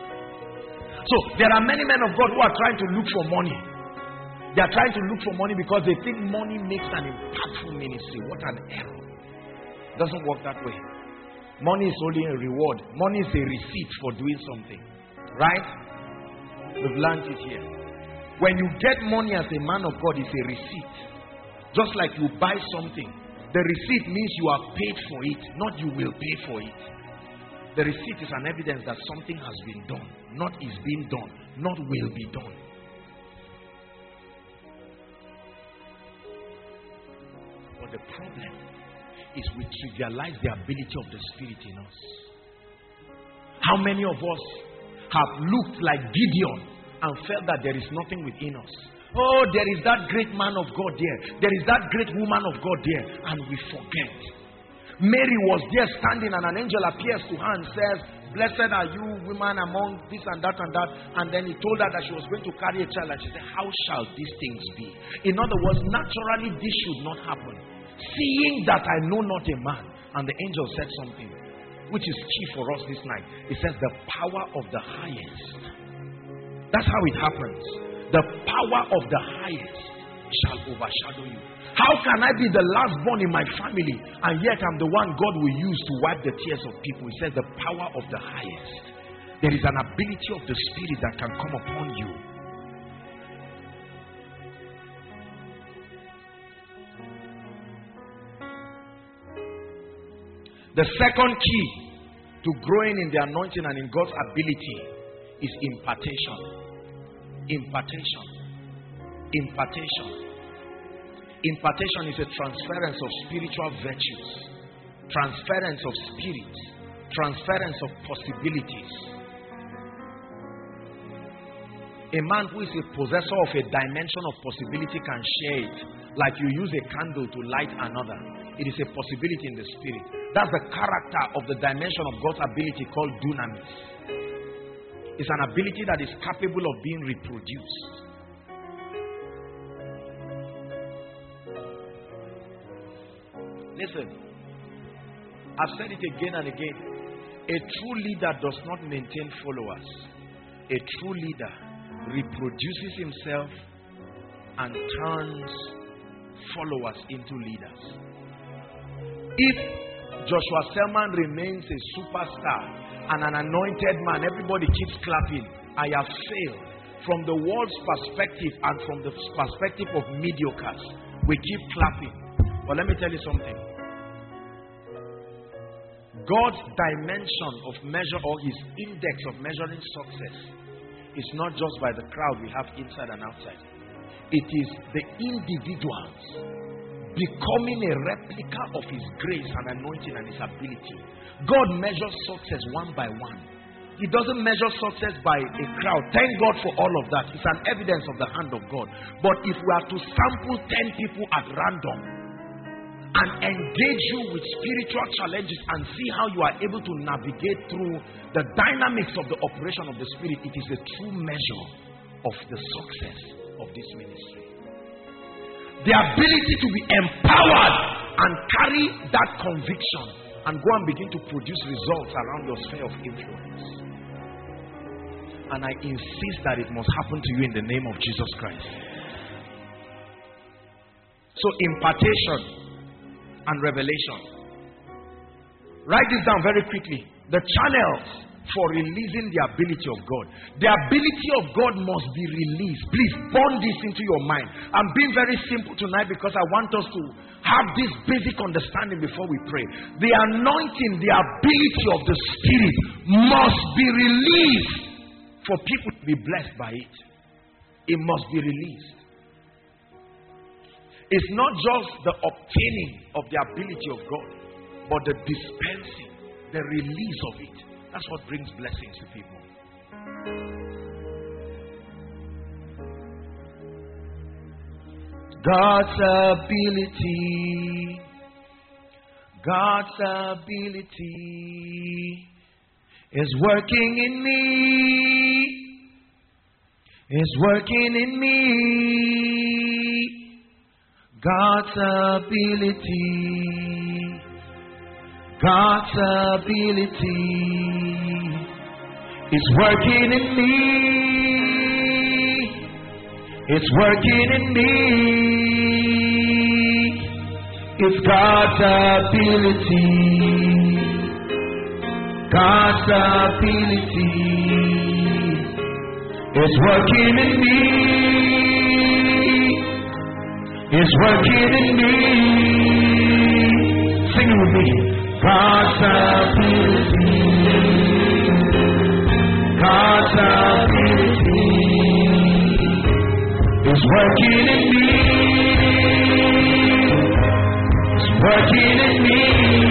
So there are many men of God who are trying to look for money. They are trying to look for money because they think money makes an impactful ministry. What an error. It doesn't work that way. Money is only a reward. Money is a receipt for doing something. Right? We've learned it here. When you get money as a man of God, it's a receipt. Just like you buy something. The receipt means you are paid for it, not you will pay for it. The receipt is an evidence that something has been done, not is being done, not will be done. But the problem is we trivialize the ability of the Spirit in us. How many of us have looked like Gideon and felt that there is nothing within us? Oh, there is that great man of God there. There is that great woman of God there. And we forget. Mary was there standing and an angel appears to her and says, blessed are you women among this and that and that. And then he told her that she was going to carry a child. And she said, how shall these things be? In other words, naturally this should not happen. Seeing that I know not a man. And the angel said something which is key for us this night. It says the power of the highest. That's how it happens. The power of the highest shall overshadow you. How can I be the last born in my family and yet I'm the one God will use to wipe the tears of people? He says the power of the highest. There is an ability of the Spirit that can come upon you. The second key to growing in the anointing and in God's ability is impartation. Impartation. Impartation. Impartation is a transference of spiritual virtues, transference of spirit, transference of possibilities. A man who is a possessor of a dimension of possibility can share it. Like you use a candle to light another. It is a possibility in the spirit. That's the character of the dimension of God's ability called dunamis. It's an ability that is capable of being reproduced. Listen, I've said it again and again. A true leader does not maintain followers. A true leader reproduces himself and turns followers into leaders. If Joshua Selman remains a superstar and an anointed man, everybody keeps clapping, I have failed. From the world's perspective and from the perspective of mediocres, we keep clapping. But let me tell you something. God's dimension of measure, or his index of measuring success, is not just by the crowd we have inside and outside. It is the individuals becoming a replica of his grace and anointing and his ability. God measures success one by one. He doesn't measure success by a crowd. Thank God for all of that. It's an evidence of the hand of God. But if we are to sample ten people at random and engage you with spiritual challenges and see how you are able to navigate through the dynamics of the operation of the Spirit, it is a true measure of the success of this ministry. The ability to be empowered and carry that conviction and go and begin to produce results around your sphere of influence. And I insist that it must happen to you in the name of Jesus Christ. So impartation and revelation. Write this down very quickly. The channels for releasing the ability of God. The ability of God must be released. Please burn this into your mind. I'm being very simple tonight because I want us to have this basic understanding before we pray. The anointing, the ability of the Spirit must be released for people to be blessed by it. It must be released. It's not just the obtaining of the ability of God, but the dispensing, the release of it. That's what brings blessings to people. God's ability, God's ability is working in me, is working in me. God's ability, God's ability is working in me. It's working in me. It's God's ability, God's ability is working in me. It's working in me. Sing it with me. God's ability, God's ability is working in me. It's working in me.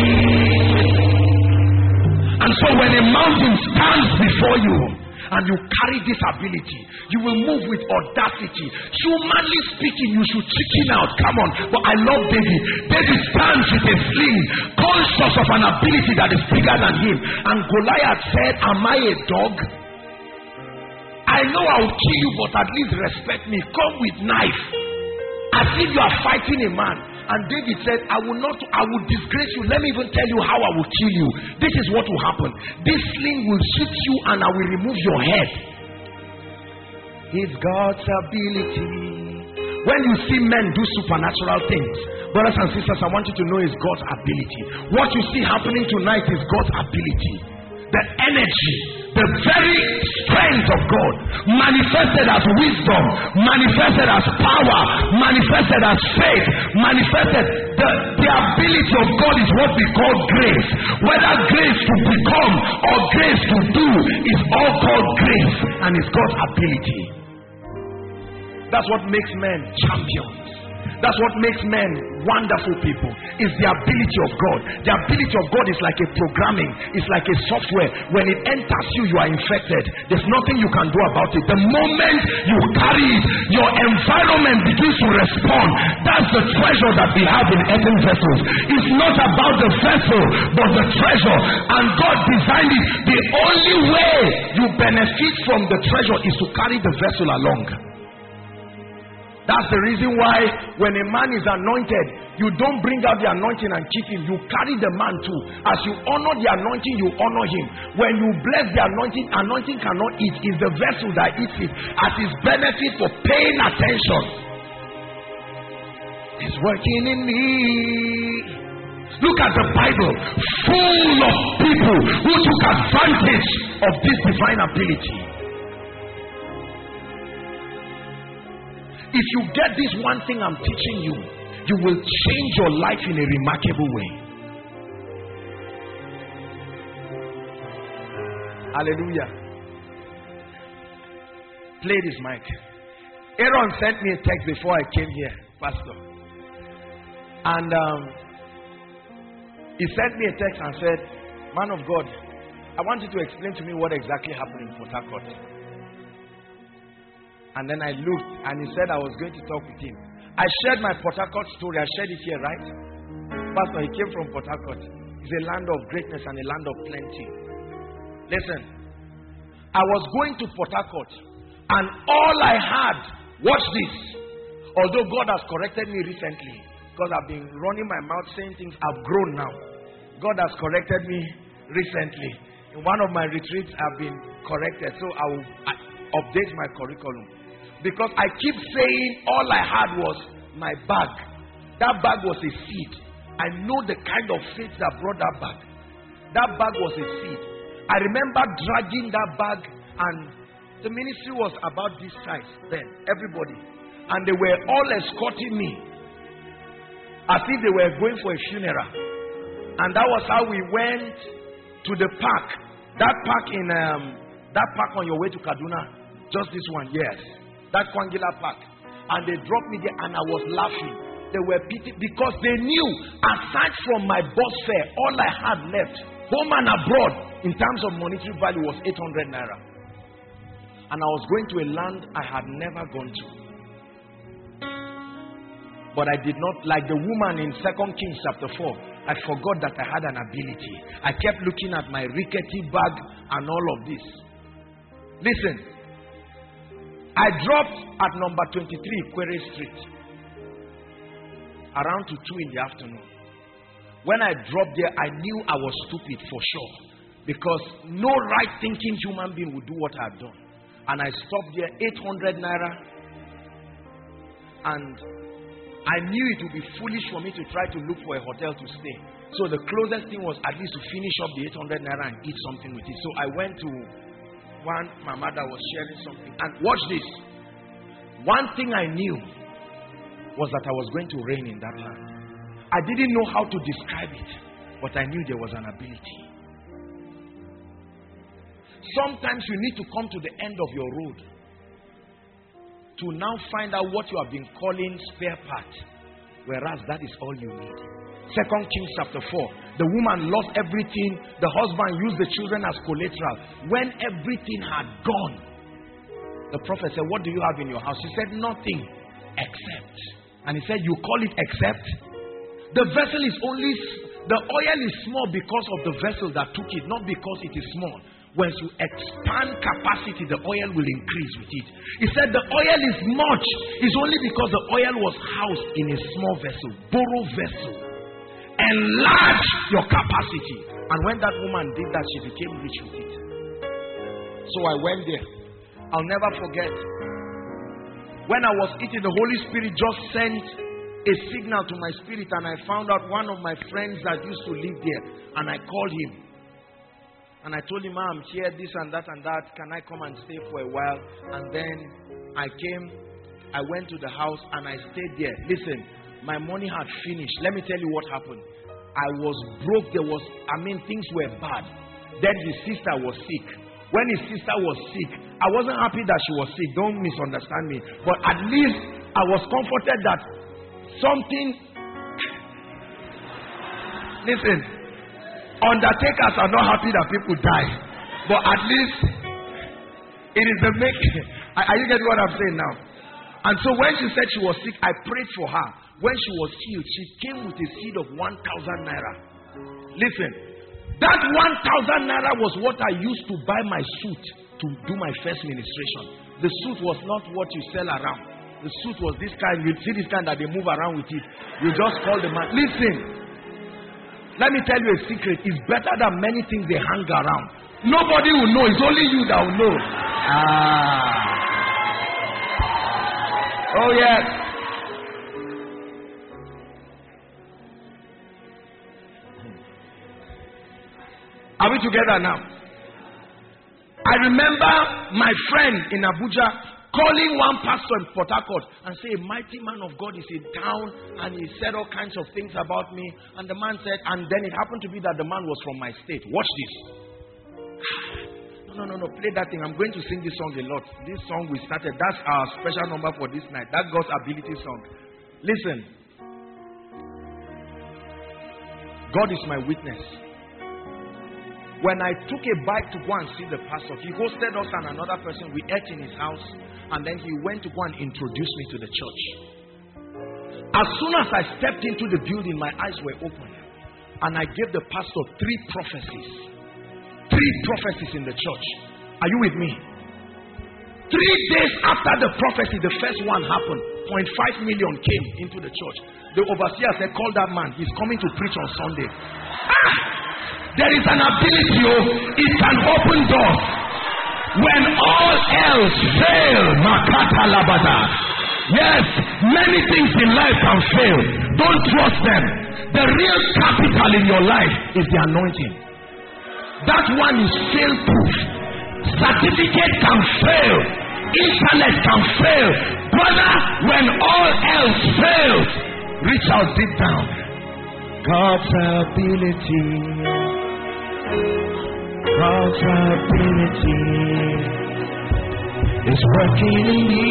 And so when a mountain stands before you and you carry this ability, you will move with audacity. Humanly speaking, you should chicken out. Come on. But I love David. David stands with a sling, conscious of an ability that is bigger than him. And Goliath said, am I a dog? I know I will kill you, but at least respect me. Come with knife. As if you are fighting a man. And David said, I will not, I will disgrace you. Let me even tell you how I will kill you. This is what will happen. This sling will shoot you and I will remove your head. It's God's ability. When you see men do supernatural things, brothers and sisters, I want you to know it's God's ability. What you see happening tonight is God's ability. The energy, the very strength of God manifested as wisdom, manifested as power, manifested as faith, manifested. The, the ability of God is what we call grace. Whether grace to become or grace to do is all called grace, and it's God's ability. That's what makes men champions. That's what makes men wonderful people. It's the ability of God. The ability of God is like a programming. It's like a software. When it enters you, you are infected. There's nothing you can do about it. The moment you carry it, your environment begins to respond. That's the treasure that we have in earthen vessels. It's not about the vessel, but the treasure. And God designed it. The only way you benefit from the treasure is to carry the vessel along. That's the reason why when a man is anointed, you don't bring out the anointing and keep him. You carry the man too. As you honor the anointing, you honor him. When you bless the anointing, anointing cannot eat. It's the vessel that eats it as his benefit for paying attention. It's working in me. Look at the Bible, full of people who took advantage of this divine ability. If you get this one thing I'm teaching you, you will change your life in a remarkable way. Hallelujah. Play this mic. Aaron sent me a text before I came here, Pastor. And um, he sent me a text and said, "Man of God, I want you to explain to me what exactly happened in Port Harcourt." And then I looked and he said I was going to talk with him. I shared my Port Harcourt story. I shared it here, right? Pastor, he came from Port Harcourt. It's a land of greatness and a land of plenty. Listen, I was going to Port Harcourt and all I had, watch this. Although God has corrected me recently, because I've been running my mouth saying things, I've grown now. God has corrected me recently. In one of my retreats, I've been corrected. So I will update my curriculum. Because I keep saying all I had was my bag. That bag was a seed. I know the kind of faith that brought that bag. That bag was a seed. I remember dragging that bag, and the ministry was about this size then. Everybody. And they were all escorting me as if they were going for a funeral. And that was how we went to the park. That park in um, that park on your way to Kaduna. Just this one, yes. That Kwangila Park. And they dropped me there and I was laughing. They were pity because they knew, aside from my bus fare, all I had left, home and abroad, in terms of monetary value, was eight hundred naira. And I was going to a land I had never gone to. But I did not, like the woman in Second Kings chapter four, I forgot that I had an ability. I kept looking at my rickety bag and all of this. Listen. I dropped at number twenty-three, Query Street, around to two in the afternoon. When I dropped there, I knew I was stupid for sure. Because no right thinking human being would do what I've done. And I stopped there, eight hundred naira. And I knew it would be foolish for me to try to look for a hotel to stay. So the closest thing was at least to finish up the eight hundred naira and eat something with it. So I went to one, my mother was sharing something. And watch this. One thing I knew was that I was going to reign in that land. I didn't know how to describe it, but I knew there was an ability. Sometimes you need to come to the end of your road to now find out what you have been calling spare part, whereas that is all you need. Second Kings chapter four. The woman lost everything. The husband used the children as collateral. When everything had gone, the prophet said, "What do you have in your house?" She said, "Nothing except." And he said, "You call it except?" The vessel is only, the oil is small because of the vessel that took it, not because it is small. When you expand capacity, the oil will increase with it. He said the oil is much. It's only because the oil was housed in a small vessel, borrow vessel. Enlarge your capacity. And when that woman did that, she became rich with it. So I went there. I'll never forget. When I was eating, the Holy Spirit just sent a signal to my spirit, and I found out one of my friends that used to live there. And I called him. And I told him, "I'm here, this and that and that. Can I come and stay for a while?" And then I came, I went to the house and I stayed there. Listen, my money had finished. Let me tell you what happened. I was broke. There was, I mean, things were bad. Then his sister was sick. When his sister was sick, I wasn't happy that she was sick. Don't misunderstand me. But at least I was comforted that something. Listen, undertakers are not happy that people die, but at least it is the make. Are you getting what I'm saying now? And so when she said she was sick, I prayed for her. When she was healed, she came with a seed of one thousand naira. Listen, that one thousand naira was what I used to buy my suit to do my first ministration. The suit was not what you sell around. The suit was this kind. You see this kind that they move around with it. You just call the man. Listen, let me tell you a secret. It's better than many things they hang around. Nobody will know. It's only you that will know. Ah. Oh yes. Are we together now? I remember my friend in Abuja calling one pastor in Port Harcourt and say, a mighty man of God is in town and he said all kinds of things about me. And the man said, and then it happened to be that the man was from my state. Watch this. No, no, no, play that thing. I'm going to sing this song a lot. This song we started, that's our special number for this night. That God's ability song. Listen. God is my witness. When I took a bike to go and see the pastor, he hosted us and another person. We ate in his house, and then he went to go and introduce me to the church. As soon as I stepped into the building, my eyes were open, and I gave the pastor three prophecies. Three prophecies in the church. Are you with me? Three days after the prophecy, the first one happened. zero point five million came into the church. The overseer said, call that man. He's coming to preach on Sunday. Ah! There is an ability, oh, it can open doors. When all else fail, Makata Labada. Yes, many things in life can fail. Don't trust them. The real capital in your life is the anointing. That one is fail-proof. Certificate can fail. Internet can fail. Brother, when all else fails, reach out deep down. God's ability. God's ability is working in me.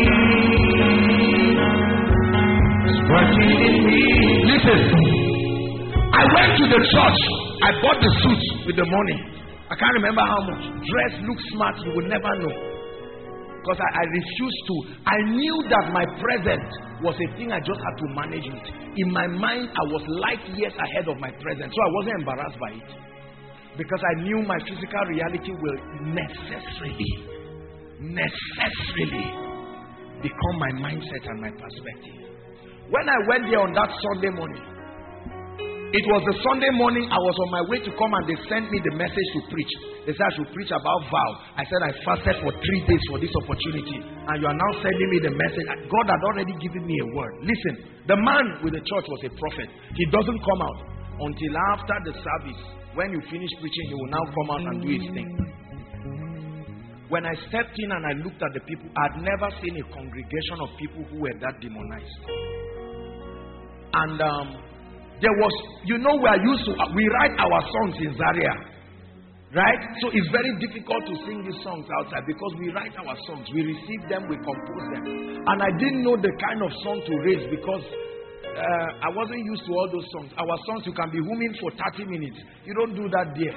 It's working in me. Listen, I went to the church. I bought the suit with the money. I can't remember how much. Dress, look smart, you will never know. Because I, I refused to. I knew that my present was a thing I just had to manage with. In my mind, I was light years ahead of my present. So I wasn't embarrassed by it. Because I knew my physical reality will necessarily, necessarily become my mindset and my perspective. When I went there on that Sunday morning, it was the Sunday morning I was on my way to come and they sent me the message to preach. They said I should preach about vow. I said I fasted for three days for this opportunity. And you are now sending me the message. God had already given me a word. Listen, the man with the church was a prophet. He doesn't come out until after the service. When you finish preaching, he will now come out and do his thing. When I stepped in and I looked at the people, I had never seen a congregation of people who were that demonized. And um, there was, you know, we are used to, we write our songs in Zaria, right? So it's very difficult to sing these songs outside because we write our songs, we receive them, we compose them. And I didn't know the kind of song to raise because Uh, I wasn't used to all those songs. Our songs, you can be humming for thirty minutes. You don't do that there.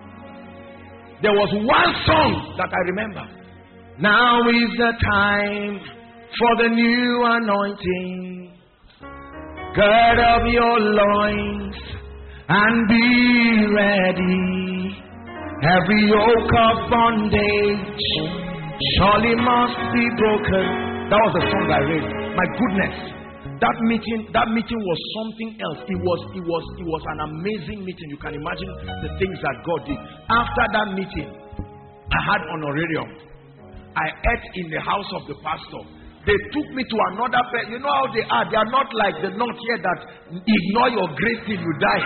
There was one song that I remember. Now is the time for the new anointing. Gird up your loins and be ready. Every yoke of bondage surely must be broken. That was the song I read. My goodness. That meeting, that meeting was something else. It was, it was, it was an amazing meeting. You can imagine the things that God did. After that meeting, I had honorarium. I ate in the house of the pastor. They took me to another place. You know how they are. They are not like the north here that ignore your grace till you die.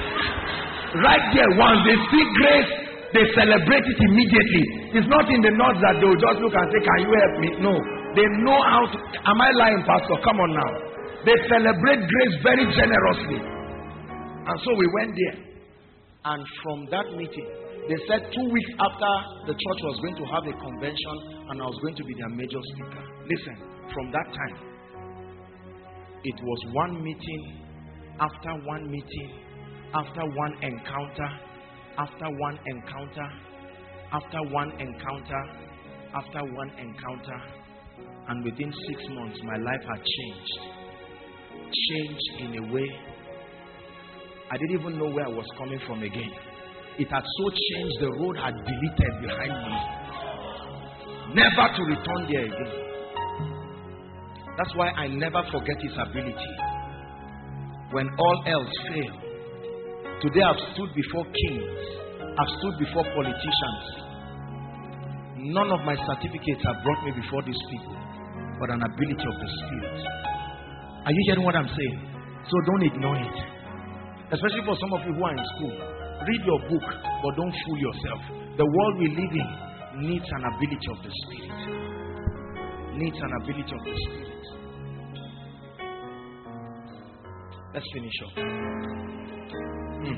Right there, once they see grace, they celebrate it immediately. It's not in the north that they will just look and say, "Can you help me?" No, they know how to. Am I lying, pastor? Come on now. They celebrate grace very generously. And so we went there. And from that meeting, they said two weeks after the church was going to have a convention and I was going to be their major speaker. Listen, from that time, it was one meeting, after one meeting, after one encounter, after one encounter, after one encounter, after one encounter, and within six months, my life had changed. Changed in a way I didn't even know where I was coming from again. It had so changed, the road had deleted behind me. Never to return there again. That's why I never forget his ability. When all else failed, today I've stood before kings, I've stood before politicians. None of my certificates have brought me before these people, but an ability of the Spirit. Are you hearing what I'm saying? So don't ignore it. Especially for some of you who are in school. Read your book, but don't fool yourself. The world we live in needs an ability of the Spirit. Needs an ability of the Spirit. Let's finish up. Hmm.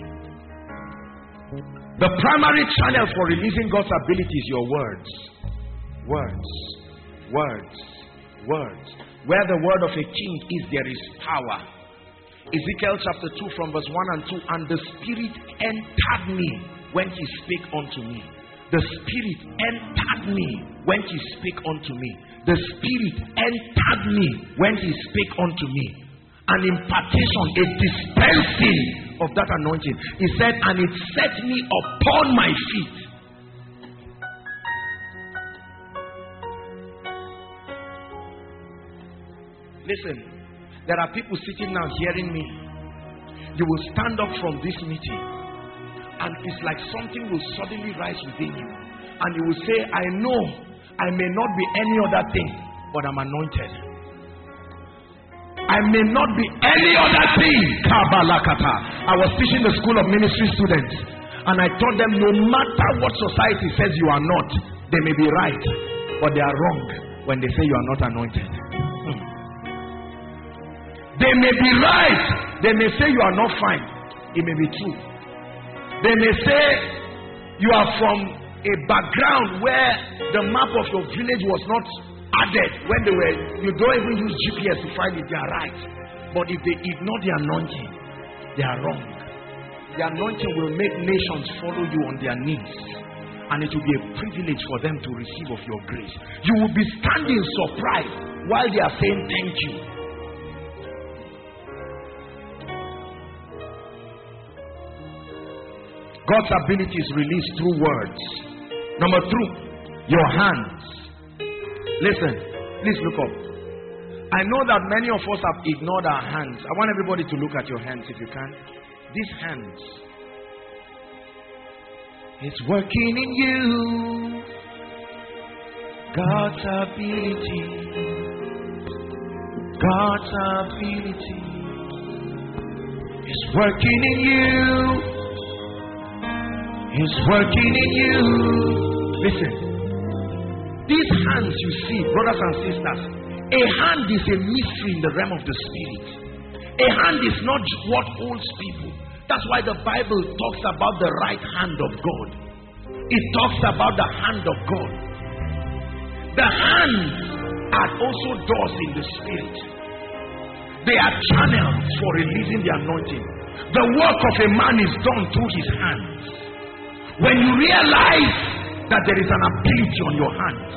The primary channel for releasing God's ability is your words. Words. Words. Words. Where the word of a king is, there is power. Ezekiel chapter two from verse one and two. And the Spirit entered me when he spake unto me. The Spirit entered me when he spake unto me. The Spirit entered me when he spake unto me. An impartation, a dispensing of that anointing. He said, and it set me upon my feet. Listen, there are people sitting now hearing me. You will stand up from this meeting, and it's like something will suddenly rise within you. And you will say, I know I may not be any other thing, but I'm anointed. I may not be any other thing. Kabalakata. I was teaching the school of ministry students, and I told them, no matter what society says you are not, they may be right, but they are wrong when they say you are not anointed. Hmm. They may be right. They may say you are not fine. It may be true. They may say you are from a background where the map of your village was not added when they were, you don't even use G P S to find it. They are right. But if they ignore the anointing, they are wrong. The anointing will make nations follow you on their knees, and it will be a privilege for them to receive of your grace. You will be standing surprised while they are saying thank you. God's ability is released through words. Number two, your hands. Listen, please look up. I know that many of us have ignored our hands. I want everybody to look at your hands if you can. These hands. It's working in you. God's ability. God's ability. It's working in you. It's working in you. Listen. These hands you see, brothers and sisters, a hand is a mystery in the realm of the Spirit. A hand is not what holds people. That's why the Bible talks about the right hand of God. It talks about the hand of God. The hands are also doors in the Spirit. They are channels for releasing the anointing. The work of a man is done through his hands. When you realize that there is an ability on your hands,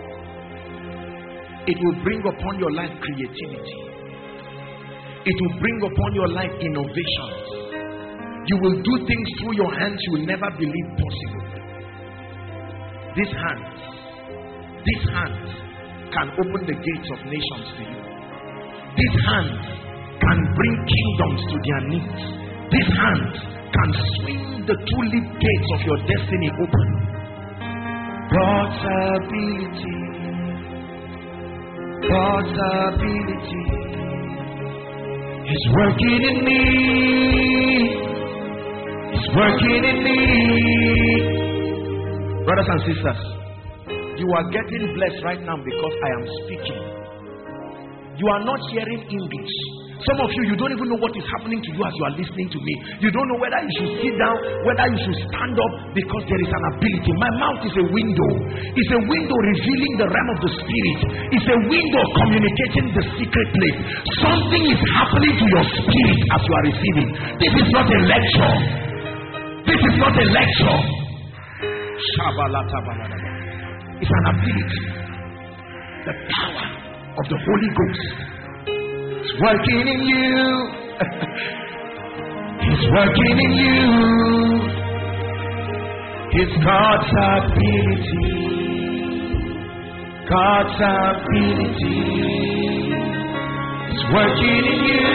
it will bring upon your life creativity. It will bring upon your life innovations. You will do things through your hands you will never believe possible. These hands, these hands can open the gates of nations to you. These hands can bring kingdoms to their knees. These hands can swing the two lead gates of your destiny open. God's ability, God's ability is working in me. It's working in me. Brothers and sisters, you are getting blessed right now because I am speaking. You are not hearing English. Some of you, you don't even know what is happening to you as you are listening to me. You don't know whether you should sit down, whether you should stand up, because there is an ability. My mouth is a window. It's a window revealing the realm of the spirit. It's a window communicating the secret place. Something is happening to your spirit as you are receiving. This is not a lecture. This is not a lecture. It's an ability. The power of the Holy Ghost. He's working in you. He's working in you. It's God's ability. God's ability. He's working in you.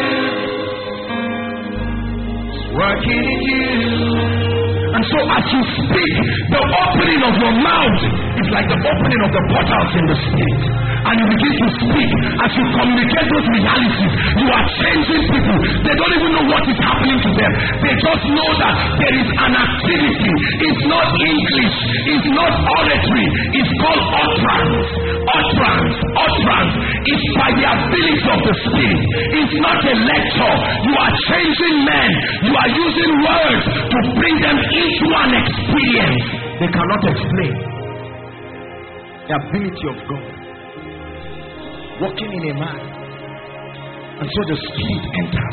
He's working in you. And so as you speak, the opening of your mouth is like the opening of the portals in the spirit. And you begin to speak. As you communicate those realities, you are changing people. They don't even know what is happening to them. They just know that there is an activity. It's not English. It's not oratory. It's called utterance. Utterance. Utterance. It's by the ability of the spirit. It's not a lecture. You are changing men. You are using words to bring them into an experience they cannot explain. The ability of God working in a man, and so the spirit enters.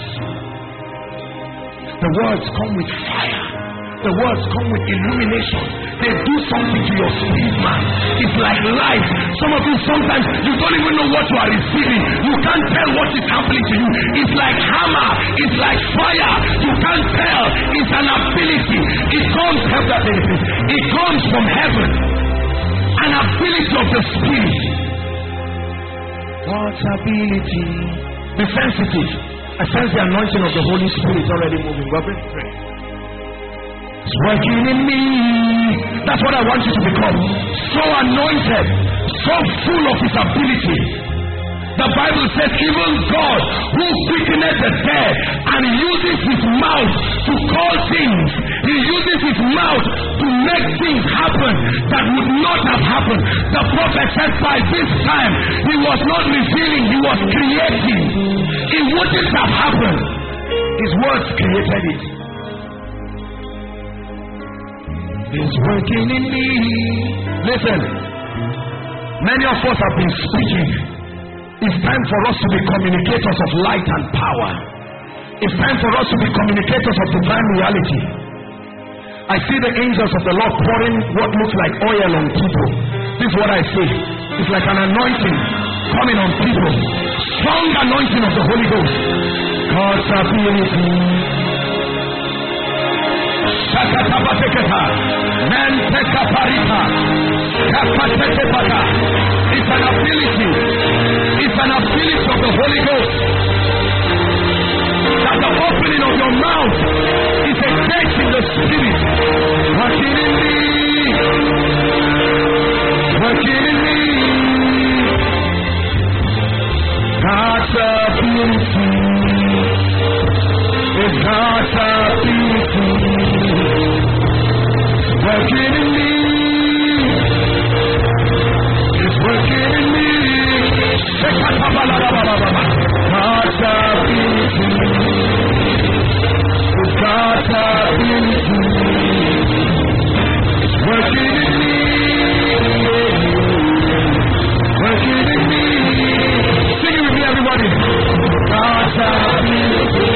The words come with fire. The words come with illumination. They do something to your spirit, man. It's like light. Some of you, sometimes you don't even know what you are receiving. You can't tell what is happening to you. It's like hammer. It's like fire. You can't tell. It's an ability. It comes, help that benefit. It comes from heaven. An ability of the spirit. God's ability. Be sensitive. I sense the anointing of the Holy Spirit already moving. God, pray. It's working in me. That's what I want you to become. So anointed, so full of His ability. The Bible says even God who quickeneth the dead and uses His mouth to call things. He uses His mouth to make things happen that would not have happened. The prophet said by this time he was not revealing, he was creating. It wouldn't have happened. His words created it. He's working in me. Listen, many of us have been speaking. It's time for us to be communicators of light and power. It's time for us to be communicators of divine reality. I see the angels of the Lord pouring what looks like oil on people. This is what I see. It's like an anointing coming on people. Strong anointing of the Holy Ghost. God's ability. Shakatabateketa, Nantekaparita, Kapatekepata. It's an ability. It's an ability of the Holy Ghost. That the opening of your mouth is a gate in the spirit. Working in me. Working in me. God's ability. It's God's ability. Working in me. It's working in me. God's ability. It's God's ability. It's working in me. Working in me. Sing it with me, everybody. God's ability.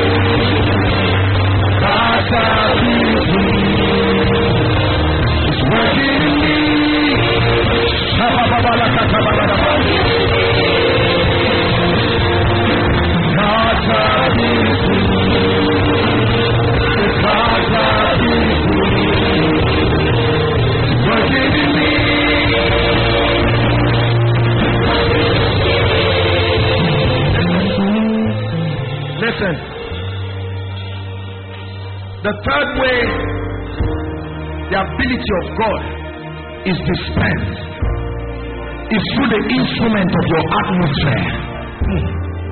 God's ability. It's working in me. God's ability. God's ability. It's working in me. Listen. The third way the ability of God is dispensed is through the instrument of your atmosphere. Hmm.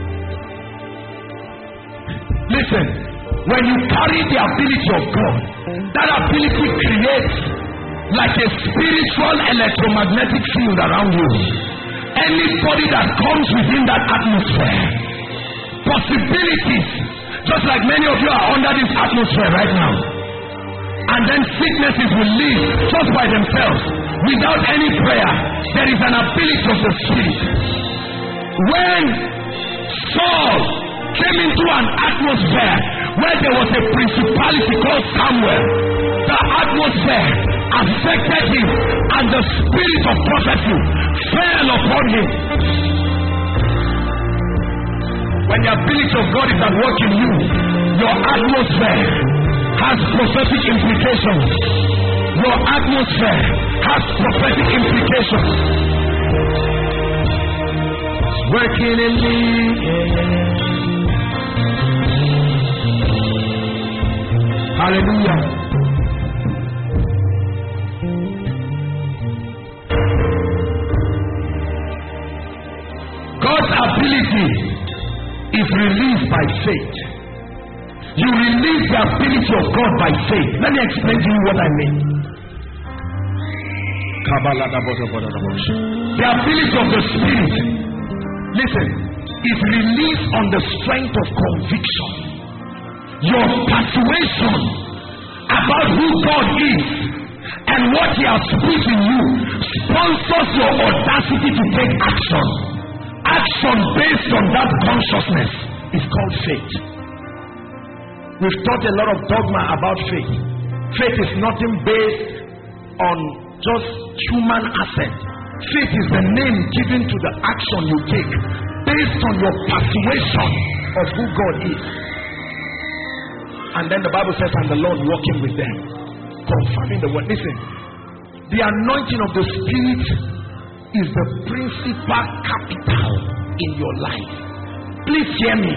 Listen, when you carry the ability of God, that ability creates like a spiritual electromagnetic field around you. Anybody that comes within that atmosphere,
possibilities, just like many of you are under this atmosphere right now. And then sicknesses will leave just by themselves without any prayer. There is an ability of the Spirit. When Saul came into an atmosphere where there was a principality called Samuel, the atmosphere affected him and the spirit of prophecy fell upon him. When the ability of God is at work in you, your atmosphere has prophetic implications. Your atmosphere has prophetic implications. It's working in me. Hallelujah. God's ability is released by faith. You release the ability of God by faith. Let me explain to you what I mean. The ability of the Spirit, listen, is released on the strength of conviction. Your persuasion about who God is and what He has put in you sponsors your audacity to take action. Action based on that consciousness is called faith. We've taught a lot of dogma about faith. Faith is nothing based on just human assent. Faith is the name given to the action you take based on your persuasion of who God is. And then the Bible says, and the Lord walking with them, confirming the word. Listen, the anointing of the Spirit is the principal capital in your life. Please hear me.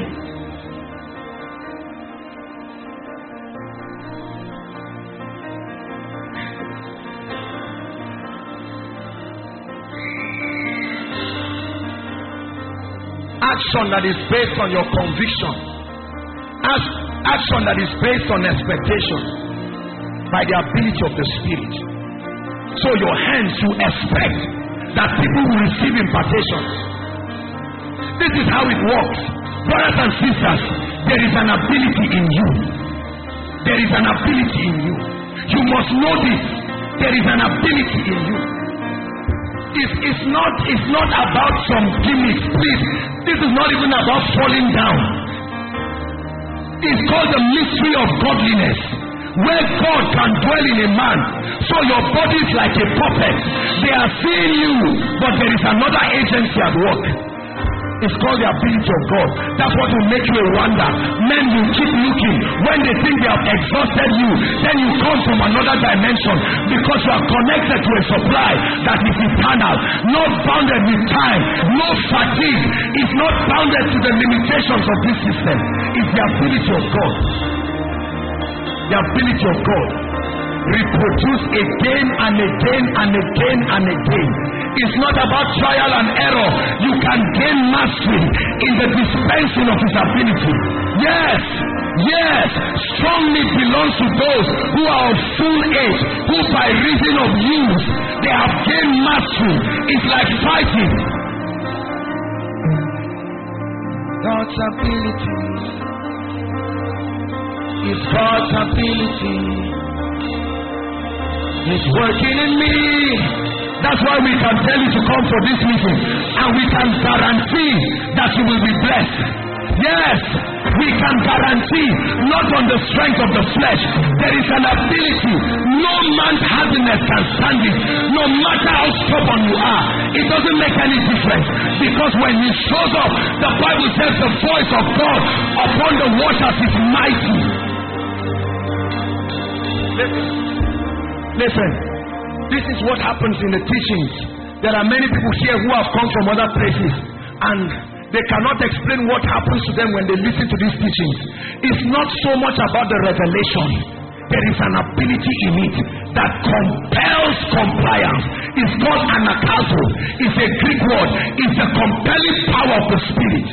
Action that is based on your conviction, action that is based on expectation by the ability of the Spirit. So your hands, you expect that people will receive impartations. This is how it works. Brothers and sisters, there is an ability in you. There is an ability in you. You must know this. There is an ability in you. It's, it's not it's not about some gimmicks, please. This is not even about falling down. It's called the mystery of godliness, where God can dwell in a man. So your body is like a puppet. They are seeing you, but there is another agency at work. It's called the ability of God. That's what will make you a wonder. Men will keep looking. When they think they have exhausted you, then you come from another dimension, because you are connected to a supply that is eternal, not bounded with time, no fatigue. It's not bounded to the limitations of this system. It's the ability of God. The ability of God. Reproduce again and again and again and again. It's not about trial and error. You can gain mastery in the dispensing of His ability. Yes, yes, strongly belongs to those who are of full age, who by reason of use, they have gained mastery. It's like fighting. God's ability is God's ability. It's working in me. That's why we can tell you to come for this meeting, and we can guarantee that you will be blessed. Yes, we can guarantee, not on the strength of the flesh. There is an ability. No man's hardiness can stand it. No matter how stubborn you are, it doesn't make any difference. Because when He shows up, the Bible says the voice of God upon the waters is mighty. Listen, listen. This is what happens in the teachings. There are many people here who have come from other places, and they cannot explain what happens to them when they listen to these teachings. It's not so much about the revelation. There is an ability in it that compels compliance. It's called anakazo. It's a Greek word. It's the compelling power of the Spirit.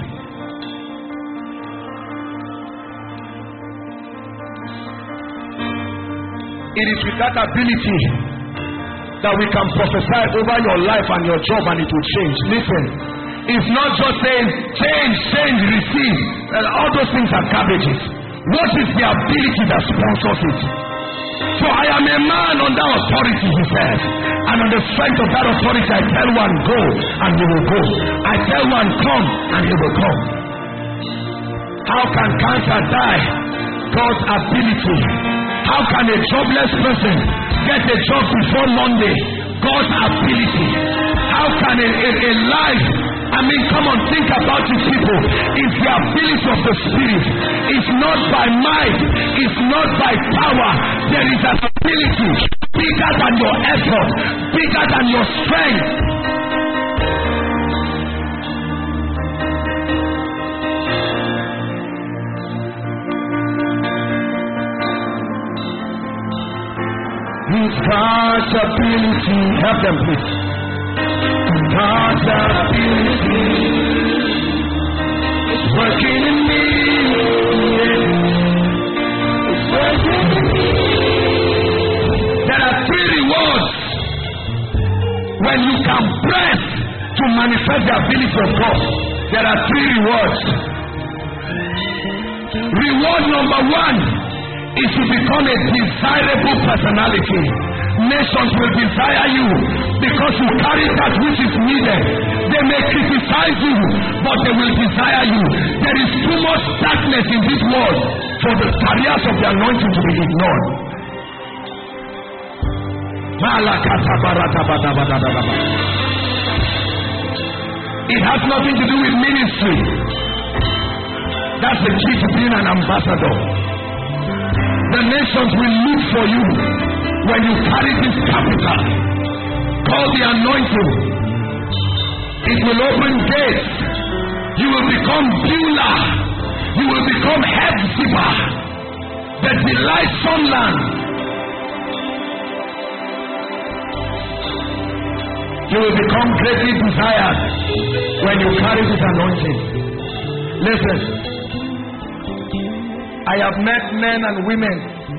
It is with that ability that we can prophesy over your life and your job, and it will change. Listen, It's not just saying change, change, receive. And all those things are cabbages. What is the ability that sponsors it? So I am a man under authority, he says. And on the strength of that authority, I tell one, go, and he will go. I tell one, come, and he will come. How can cancer die? God's ability. How can a jobless person get a job before Monday? God's ability. How can a, a, a life, I mean, come on, think about it, people. It's the ability of the Spirit. It's not by might. It's not by power. There is an ability bigger than your effort, bigger than your strength. His God's ability, help them please. God's ability is working in me. It's working in me. There are three rewards when you can press to manifest the ability of God. There are three rewards. Reward number one is to become a desirable personality. Nations will desire you because you carry that which is needed. They may criticize you, but they will desire you. There is too much darkness in this world for the carriers of the anointing to be ignored. It has nothing to do with ministry. That's the key to being an ambassador. The nations will look for you when you carry this capital called the anointing. It will open gates. You will become Beulah. You will become Hephzibah, the delightsome land. You will become greatly desired when you carry this anointing. Listen, I have met men and women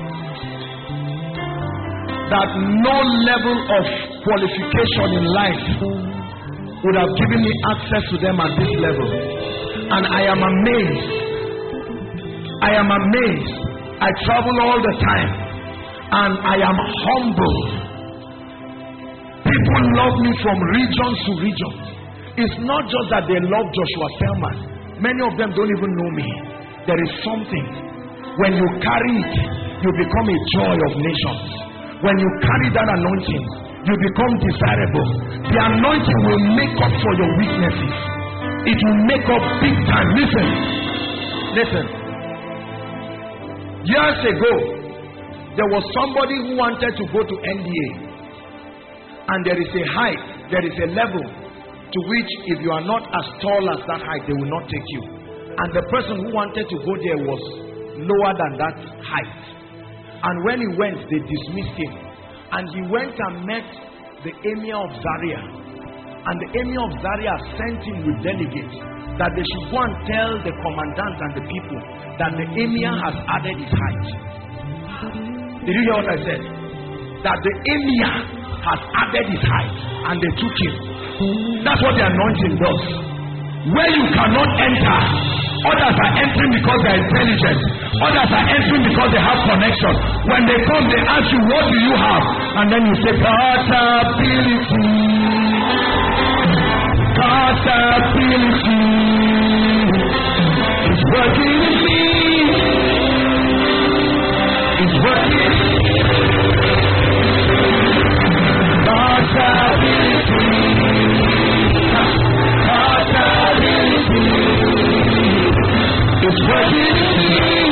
that no level of qualification in life would have given me access to them at this level. And I am amazed. I am amazed. I travel all the time and I am humbled. People love me from regions to regions. It's not just that they love Joshua Selman. Many of them don't even know me. There is something. When you carry it, you become a joy of nations. When you carry that anointing, you become desirable. The anointing will make up for your weaknesses. It will make up big time. Listen. Listen. Years ago, there was somebody who wanted to go to N D A. And there is a height, there is a level to which if you are not as tall as that height, they will not take you. And the person who wanted to go there was lower than that height. And when he went, they dismissed him. And he went and met the Emir of Zaria. And the Emir of Zaria sent him with delegates that they should go and tell the commandant and the people that the Emir has added his height. Did you hear what I said? That the Emir has added his height, and they took him. That's what the anointing does. Where you cannot enter, others are entering because they are intelligent. Others are entering because they have connection. When they come, they ask you, what do you have? And then you say, God's ability. God's ability is working in me. It's working in me. God's ability. God's ability. It's working in me.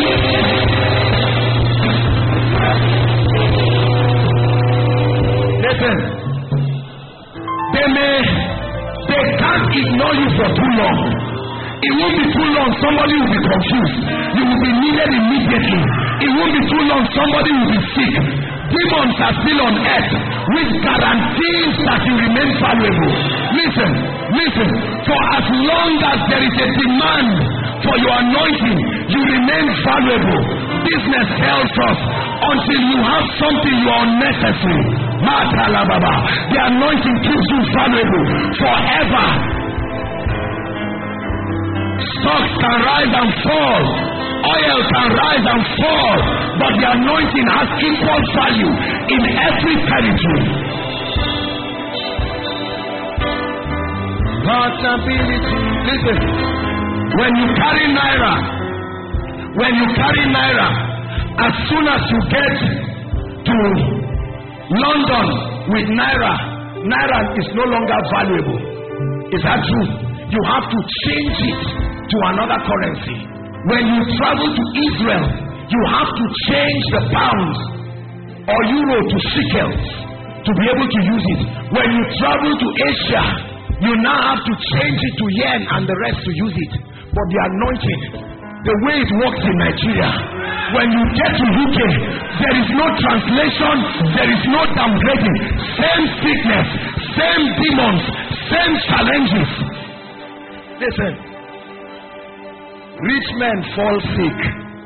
Listen, they may, they can't ignore you for too long. It won't be too long, somebody will be confused. You will be needed immediately. It won't be too long, somebody will be sick. Demons are still on earth, which guarantees that you remain valuable. Listen, listen, for as long as there is a demand for your anointing, you remain valuable. Business tells us, until you have something you are unnecessary. The anointing keeps you valuable forever. Stocks can rise and fall. Oil can rise and fall. But the anointing has equal value in every territory. God's ability. Listen. When you carry naira, when you carry naira, as soon as you get to London with naira, naira is no longer valuable. Is that true? You have to change it to another currency. When you travel to Israel, you have to change the pounds or euro to shekels to be able to use it. When you travel to Asia, you now have to change it to yen and the rest to use it. But the anointing, the way it works in Nigeria, when you get to U K, there is no translation, there is no downgrading. Same sickness, same demons, same challenges. Listen, rich men fall sick.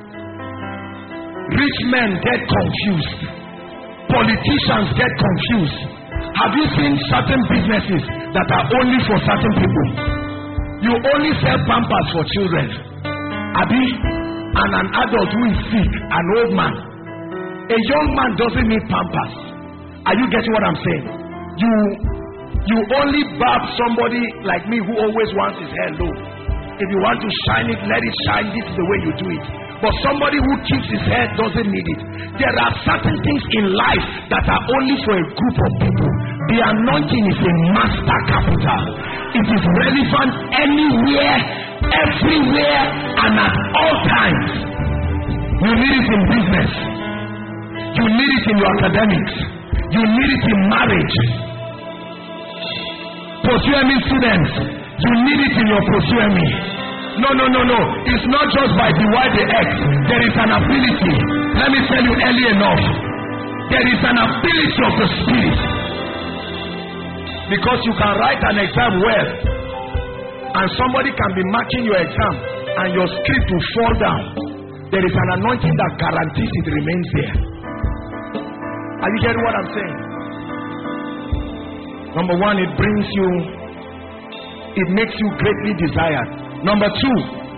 Rich men get confused. Politicians get confused. Have you seen certain businesses that are only for certain people? You only sell pampers for children. Abi, and an adult who is sick, an old man. A young man doesn't need pampers. Are you getting what I'm saying? You you only barb somebody like me who always wants his hair low. If you want to shine it, let it shine. This is the way you do it. But somebody who keeps his hair doesn't need it. There are certain things in life that are only for a group of people. The anointing is a master capital. It is relevant anywhere, everywhere, and at all times. You need it in business. You need it in your academics. You need it in marriage. Post-U M E students, you need it in your post-U M E. No, no, no, no. It's not just by the Y, the X. There is an ability. Let me tell you early enough. There is an ability of the Spirit. Because you can write an exam well, and somebody can be marking your exam, and your script will fall down. There is an anointing that guarantees it remains there. Are you getting what I'm saying? Number one, it brings you, it makes you greatly desired. Number two,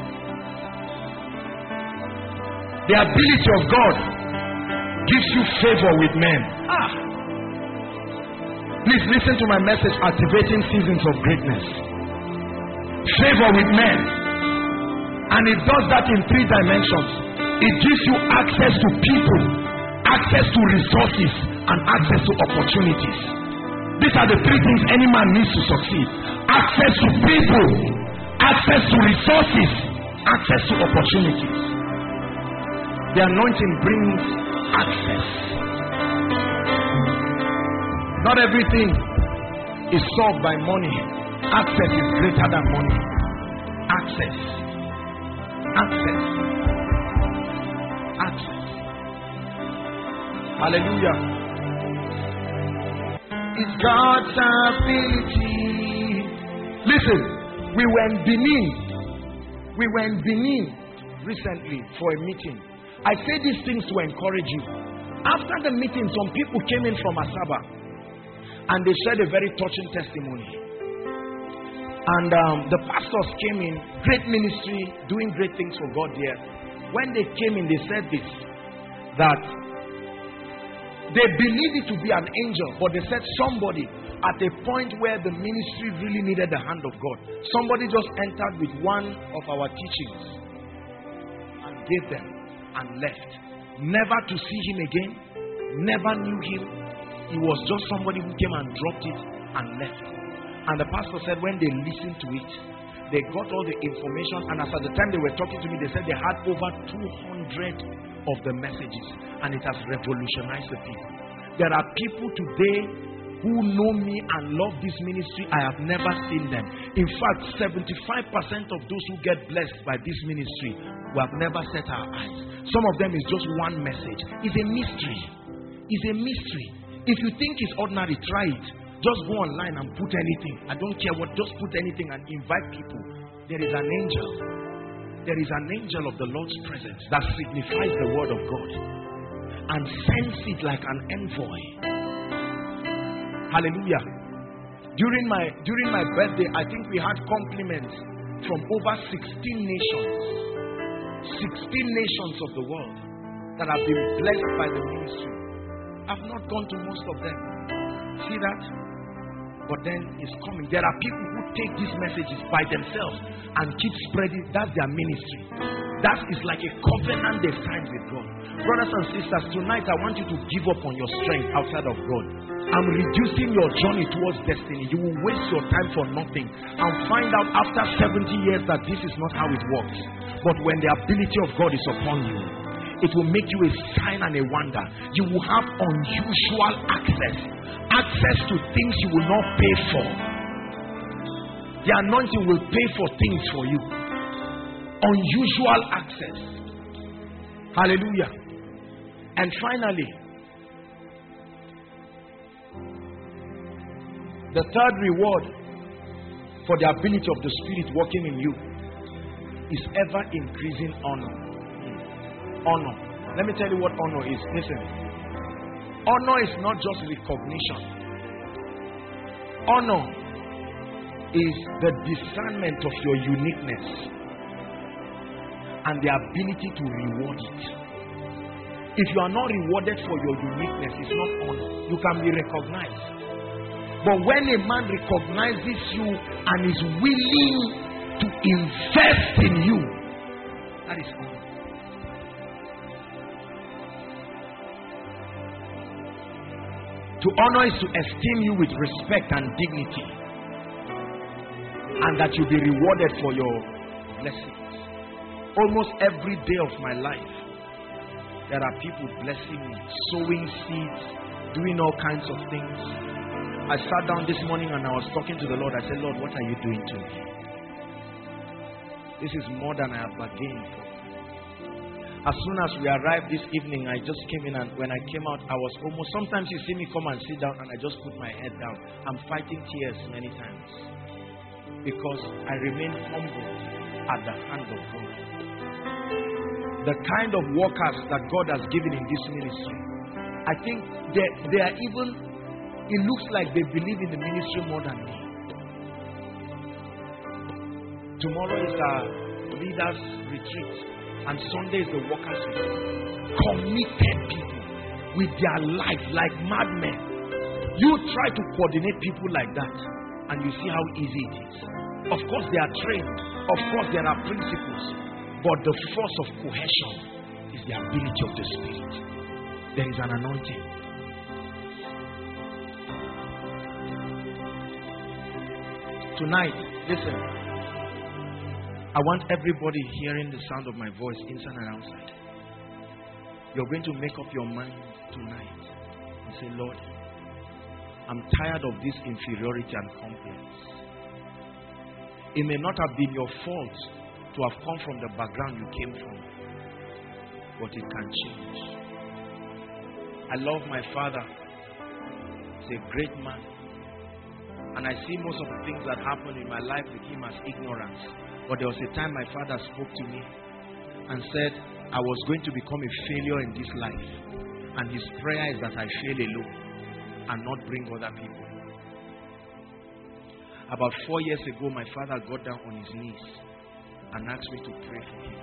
the ability of God gives you favor with men. Ah. Please listen to my message, activating seasons of greatness. Favor with men. And it does that in three dimensions. It gives you access to people, access to resources, and access to opportunities. These are the three things any man needs to succeed. Access to people, access to resources, access to opportunities. The anointing brings access. Not everything is solved by money. Access is greater than money. Access. Access. Access. Hallelujah. It's God's ability. Listen, we were in Benin. We were in Benin recently for a meeting. I say these things to encourage you. After the meeting, some people came in from Asaba and they shared a very touching testimony. And um, the pastors came in, great ministry, doing great things for God there. When they came in, they said this, that they believed it to be an angel, but they said somebody at a point where the ministry really needed the hand of God, somebody just entered with one of our teachings and gave them and left. Never to see him again, never knew him. He was just somebody who came and dropped it and left. And the pastor said when they listened to it, they got all the information, and as at the time they were talking to me, they said they had over two hundred of the messages, and it has revolutionized the people. There are people today who know me and love this ministry. I have never seen them. In fact, seventy-five percent of those who get blessed by this ministry, we have never set our eyes. Some of them is just one message. It's a mystery. It's a mystery. If you think it's ordinary, try it. Just go online and put anything. I don't care what, just put anything and invite people. There is an angel. There is an angel of the Lord's presence that signifies the word of God and sends it like an envoy. Hallelujah. During my during my birthday, I think we had compliments from over sixteen nations, sixteen nations of the world that have been blessed by the ministry. I've not gone to most of them. See that? But then it's coming. There are people who take these messages by themselves and keep spreading. That's their ministry. That is like a covenant they signed with God. Brothers and sisters, tonight I want you to give up on your strength outside of God. I'm reducing your journey towards destiny. You will waste your time for nothing and find out after seventy years that this is not how it works. But when the ability of God is upon you, it will make you a sign and a wonder. You will have unusual access. Access to things you will not pay for. The anointing will pay for things for you. Unusual access. Hallelujah. And finally, the third reward for the ability of the Spirit working in you is ever increasing honor. Honor. Let me tell you what honor is. Listen. Honor is not just recognition. Honor is the discernment of your uniqueness and the ability to reward it. If you are not rewarded for your uniqueness, it's not honor. You can be recognized. But when a man recognizes you and is willing to invest in you, that is honor. To honor is to esteem you with respect and dignity, and that you be rewarded for your blessings. Almost every day of my life, there are people blessing me, sowing seeds, doing all kinds of things. I sat down this morning and I was talking to the Lord. I said, Lord, what are you doing to me? This is more than I have bargained for. As soon as we arrived this evening, I just came in, and when I came out, I was almost, sometimes you see me come and sit down and I just put my head down. I'm fighting tears many times because I remain humble at the hand of God. The kind of workers that God has given in this ministry, I think they, they are even, it looks like they believe in the ministry more than me. Tomorrow is our leaders' retreat, and Sunday is the workers' retreat. Committed people with their life like madmen. You try to coordinate people like that, and you see how easy it is. Of course, they are trained. Of course, there are principles. But the force of cohesion is the ability of the Spirit. There is an anointing. Tonight, listen. I want everybody hearing the sound of my voice inside and outside. You're going to make up your mind tonight and say, Lord, I'm tired of this inferiority and complex. It may not have been your fault to have come from the background you came from, but it can change. I love my father. He's a great man. And I see most of the things that happened in my life with him as ignorance. But there was a time my father spoke to me and said, I was going to become a failure in this life. And his prayer is that I fail alone and not bring other people. About four years ago, my father got down on his knees and asked me to pray for him.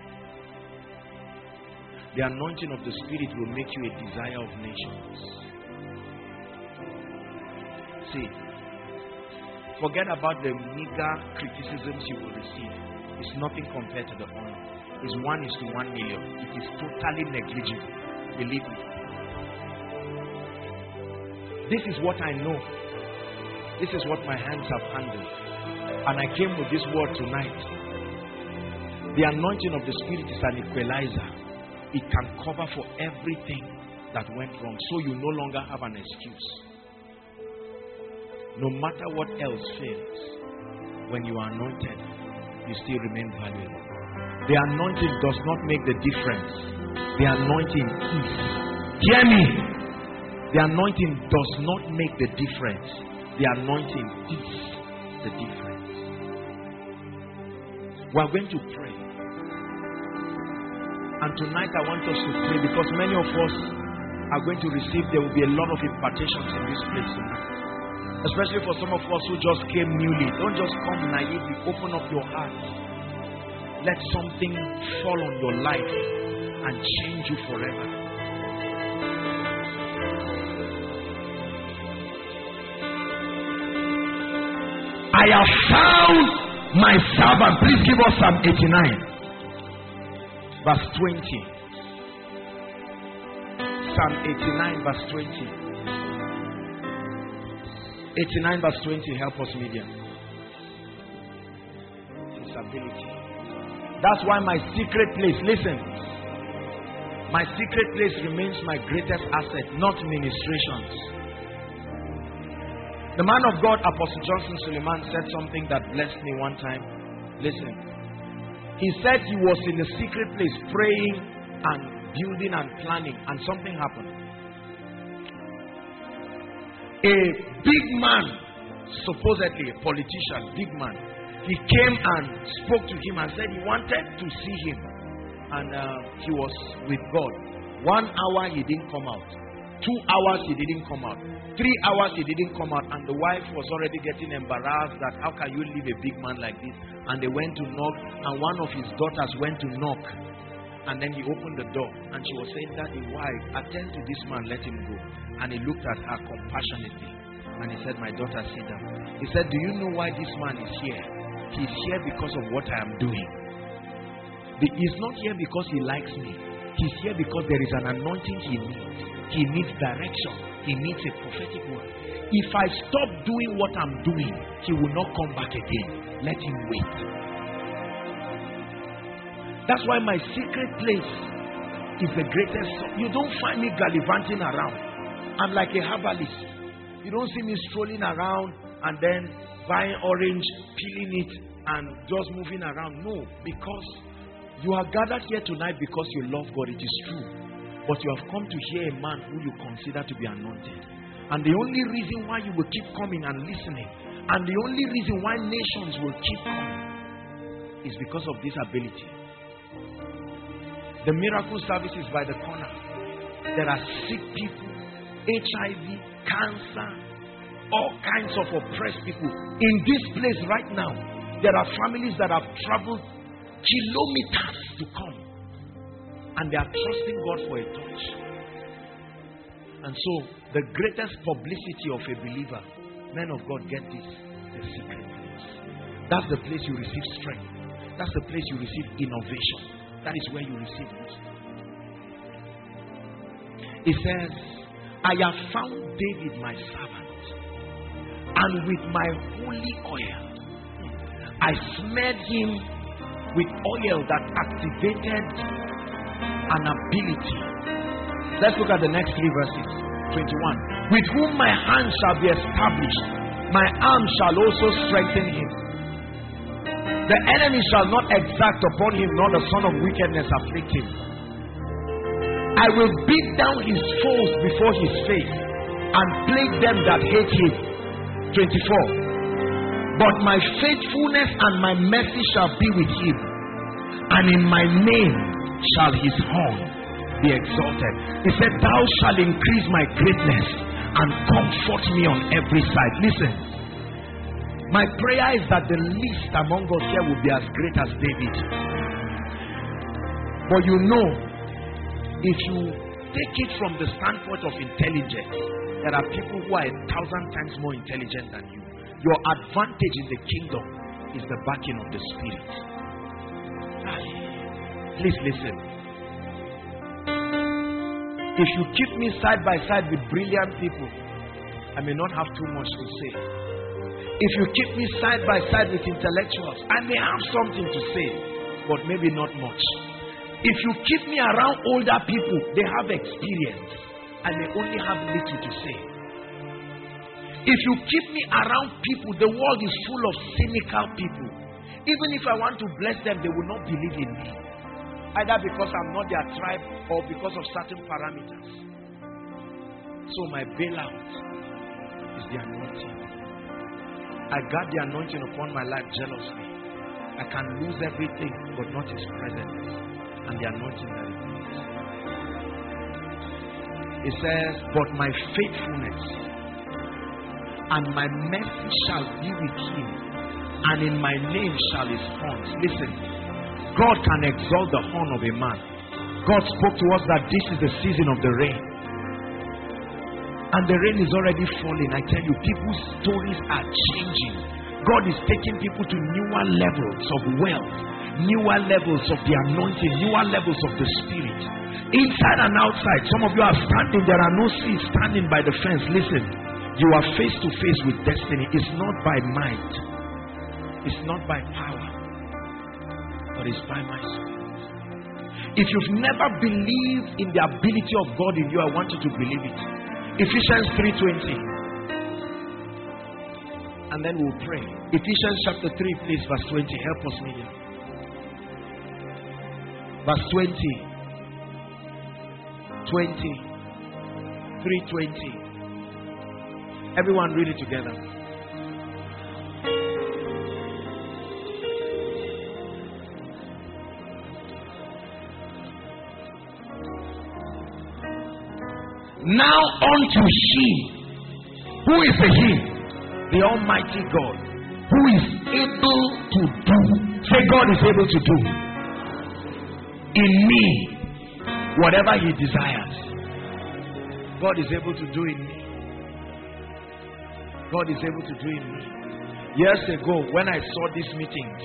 The anointing of the Spirit will make you a desire of nations. See, forget about the meager criticisms you will receive. It's nothing compared to the honor. It's one is to one million. It is totally negligible. Believe me. This is what I know. This is what my hands have handled. And I came with this word tonight. The anointing of the Spirit is an equalizer. It can cover for everything that went wrong. So you no longer have an excuse. No matter what else fails, when you are anointed, you still remain valuable. The anointing does not make the difference. The anointing is. Hear me. The anointing does not make the difference. The anointing is the difference. We are going to pray. And tonight I want us to pray because many of us are going to receive, there will be a lot of impartations in this place tonight. Especially for some of us who just came newly. Don't just come naively. Open up your heart. let something fall on your life and change you forever. I have found my servant. Please give us Psalm eighty-nine, verse twenty. Psalm eighty-nine, verse twenty. eighty-nine, verse twenty. Help us, media. His ability. That's why my secret place, listen, my secret place remains my greatest asset, not ministrations. The man of God, Apostle Johnson Suleiman, said something that blessed me one time. Listen. He said he was in the secret place praying and building and planning, and something happened. A big man, supposedly a politician, big man, he came and spoke to him and said he wanted to see him. And uh, he was with God. One hour he didn't come out. Two hours he didn't come out. Three hours he didn't come out, and the wife was already getting embarrassed that how can you leave a big man like this? And they went to knock, and one of his daughters went to knock, and then he opened the door, and she was saying, Daddy, why? Attend to this man, let him go. And he looked at her compassionately, and he said, my daughter, sit down. He said, do you know why this man is here? He's here because of what I am doing. He's not here because he likes me. He's here because there is an anointing he needs. He needs direction. He needs a prophetic word. If I stop doing what I'm doing, he will not come back again. Let him wait. That's why my secret place is the greatest. You don't find me gallivanting around. I'm like a herbalist. You don't see me strolling around and then buying orange, peeling it, and just moving around. No, because you are gathered here tonight because you love God. It is true. But you have come to hear a man who you consider to be anointed. And the only reason why you will keep coming and listening, and the only reason why nations will keep coming, is because of this ability. The miracle service is by the corner. There are sick people, H I V, cancer, all kinds of oppressed people. In this place right now, there are families that have traveled kilometers to come. And they are trusting God for a touch. And so, the greatest publicity of a believer, men of God, get this, the secret place. That's the place you receive strength. That's the place you receive innovation. That is where you receive wisdom. It says, I have found David my servant, and with my holy oil, I smeared him with oil that activated an ability. Let's look at the next three verses. twenty-one. With whom my hand shall be established, my arm shall also strengthen him. The enemy shall not exact upon him, nor the son of wickedness afflict him. I will beat down his foes before his face, and plague them that hate him. twenty-four. But my faithfulness and my mercy shall be with him, and in my name shall his horn be exalted. He said, thou shalt increase my greatness and comfort me on every side. Listen, my prayer is that the least among us here will be as great as David. But you know, if you take it from the standpoint of intelligence, there are people who are a thousand times more intelligent than you. Your advantage in the kingdom is the backing of the Spirit. Please listen. If you keep me side by side with brilliant people, I may not have too much to say. If you keep me side by side with intellectuals, I may have something to say, but maybe not much. If you keep me around older people, they have experience. I may only have little to say. If you keep me around people, the world is full of cynical people. Even if I want to bless them, they will not believe in me. Either because I'm not their tribe or because of certain parameters. So my bailout is the anointing. I guard the anointing upon my life jealously. I can lose everything, but not his presence and the anointing that it brings. It says, but my faithfulness and my mercy shall be with him, and in my name shall his horns. Listen, God can exalt the horn of a man. God spoke to us that this is the season of the rain. And the rain is already falling. I tell you, people's stories are changing. God is taking people to newer levels of wealth, newer levels of the anointing, newer levels of the Spirit. Inside and outside, some of you are standing. There are no seats standing by the fence. Listen, you are face to face with destiny. It's not by might, it's not by power, but it's by my Spirit. If you've never believed in the ability of God in you, I want you to believe it. Ephesians three twenty. And then we'll pray. Ephesians chapter three, please, verse twenty. Help us, media. Verse twenty. twenty. three twenty. Everyone read it together. Now unto He. Who is the He? The Almighty God, who is able to do. Say, God is able to do in me whatever He desires. God is able to do in me. God is able to do in me. Years ago, when I saw these meetings,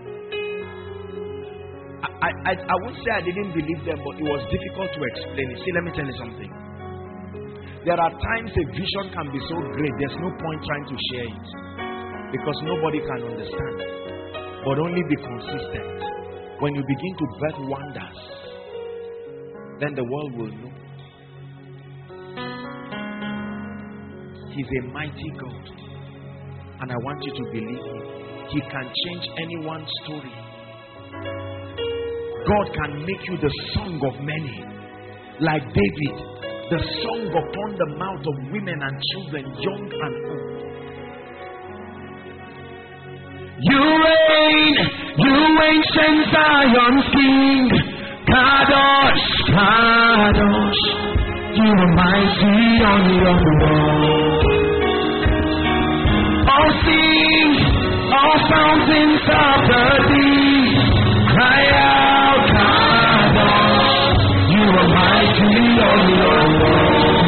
I, I, I would say I didn't believe them, but it was difficult to explain it. See, let me tell you something. There are times a vision can be so great, there's no point trying to share it, because nobody can understand. But only be consistent. When you begin to birth wonders, then the world will know. He's a mighty God, and I want you to believe Him. He can change anyone's story. God can make you the song of many, like David, the song upon the mouth of women and children, young and old. You reign, you ancient Zion's King, Kadosh, Kadosh, you are mighty on your throne. All sing, all fountains of the deep, cry out, Kadosh, you are mighty on your throne.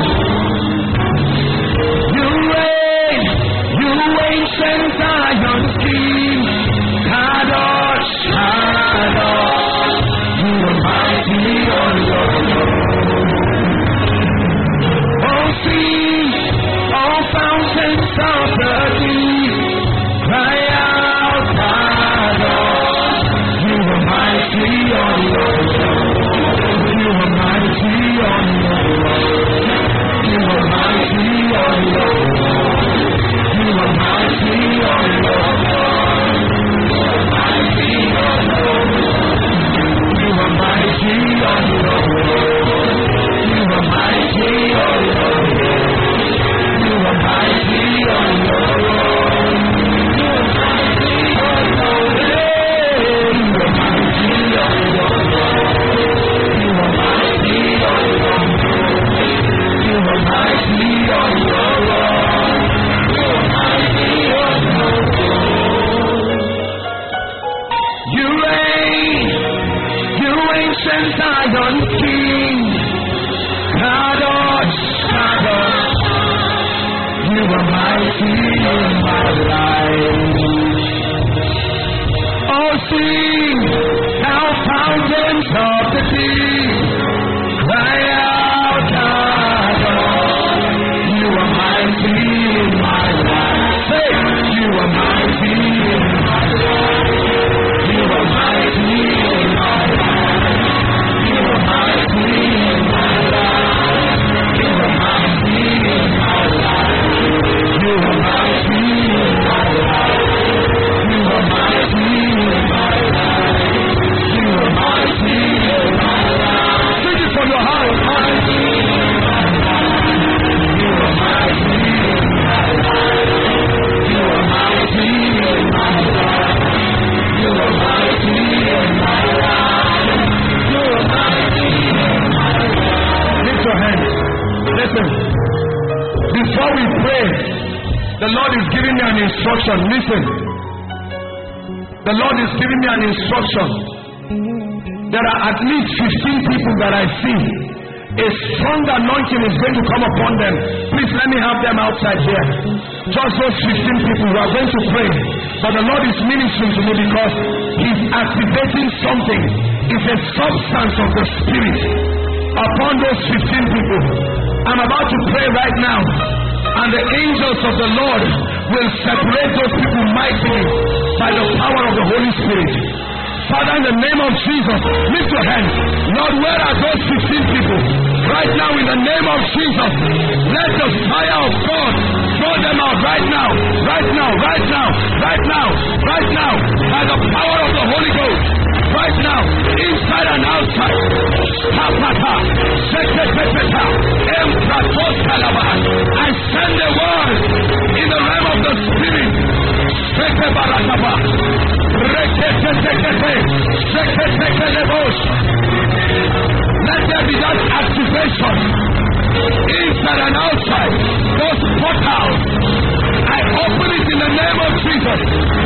You reign, you ancient Zion's King, Kadosh, Kadosh, you are mighty on your throne. Oh, sing, all fountains of the deep, cry out, Kadosh, you are mighty on your throne. You are mighty on your throne. You are mighty on your throne. You are mighty on your throne. You are mighty on your throne. You are mighty on your throne. You are mighty on your throne. You are mighty on your throne. You are mighty on your throne. You are mighty on your throne. You are mighty on your throne. You are mighty on your throne. You are mighty on your throne. You reign, you ancient Zion's King, Kadosh, Kadosh, you are mighty in my life. Oh, sing, thou fountains of the deep, cry out, Kadosh, you are mighty in my life. Say, you are mighty in my life. You are mighty in my life. You are mighty in my life. You are mighty in my life. You are mighty in my life. You are mighty in my life. You are mighty in my life. Sing it from your heart. Mighty in my life. You are mighty in my life. You are mighty in my life. You are mighty in my life. You are mighty in my life. Lift your hands. Listen. Before we pray, the Lord is giving me an instruction. Listen. The Lord is giving me an instruction. There are at least fifteen people that I see. A strong anointing is going to come upon them. Please let me have them outside here. Just those fifteen people who are going to pray. But the Lord is ministering to me because He's activating something. It's a substance of the Spirit upon those fifteen people. I'm about to pray right now. And the angels of the Lord will separate those people mightily by the power of the Holy Spirit. Father, in the name of Jesus, lift your hands. Lord, where are those fifteen people? Right now, in the name of Jesus, let the fire of God throw them out right now, right now, right now, right now, right now, by the power of the Holy Ghost. Right now, inside and outside. I send the word in the realm of the Spirit. Let there be that activation inside and outside. Those portals, I open it in the name of Jesus.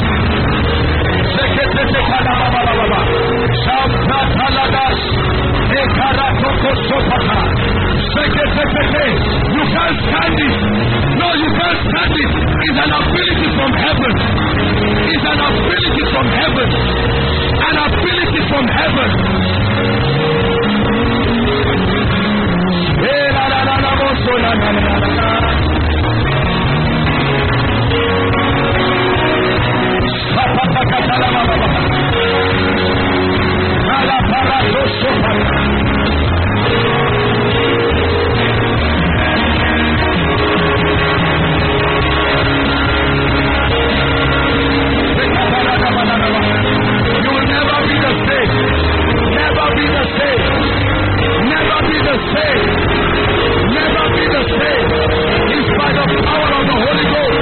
You can't stand it. No, you can't stand it. It's an ability from heaven. It's an ability from heaven. An ability from heaven. You will never be the same. Never be the same. Never be the same. Never be the same. It's by the power of the Holy Ghost.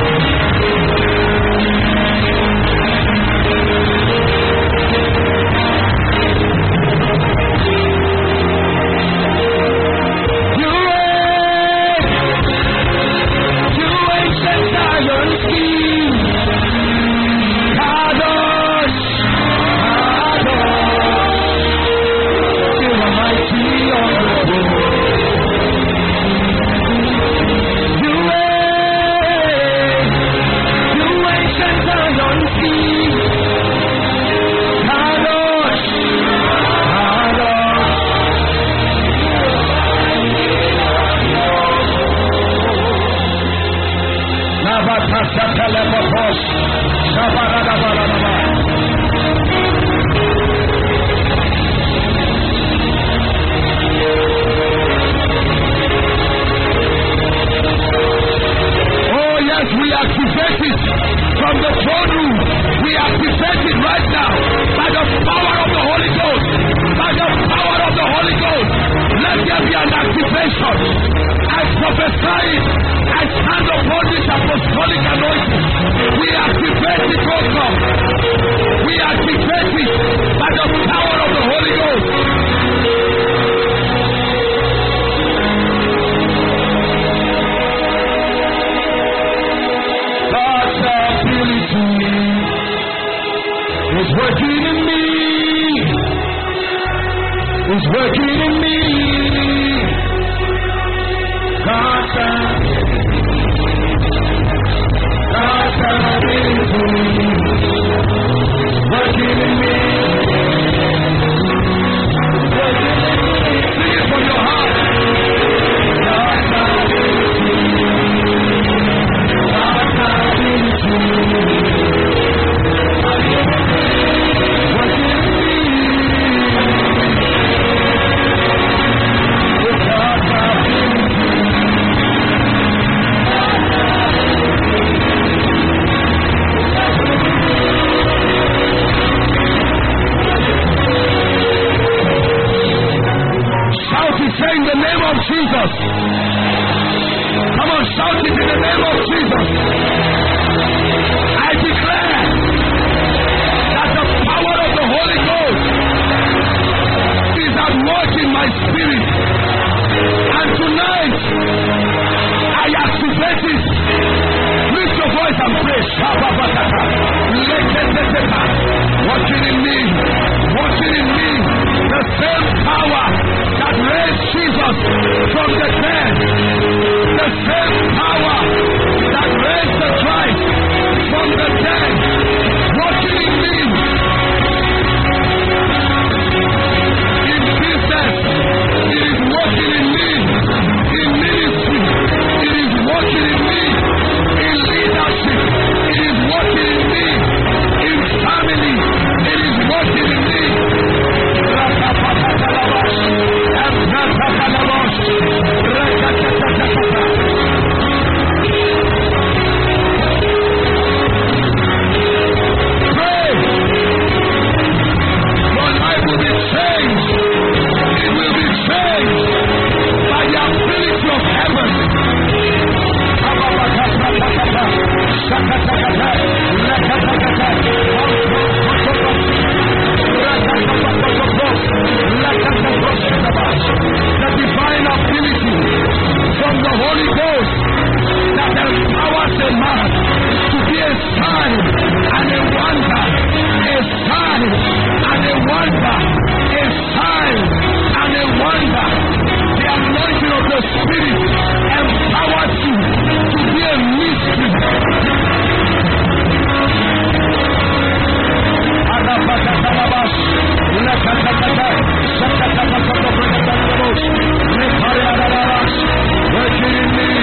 Working in me.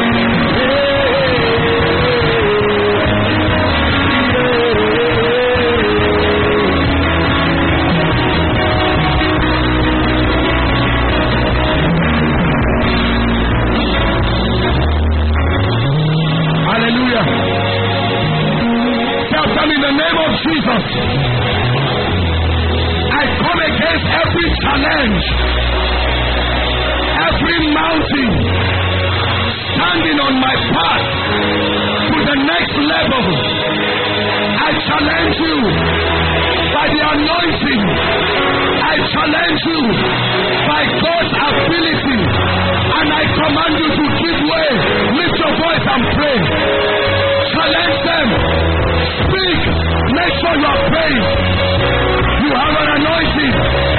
Hallelujah. Tell them in the name of Jesus, I come against every challenge, every mountain standing on my path to the next level. I challenge you by the anointing. I challenge you by God's ability, and I command you to give way. Lift your voice and pray. Challenge them. Speak. Make sure you are praying. You have an anointing.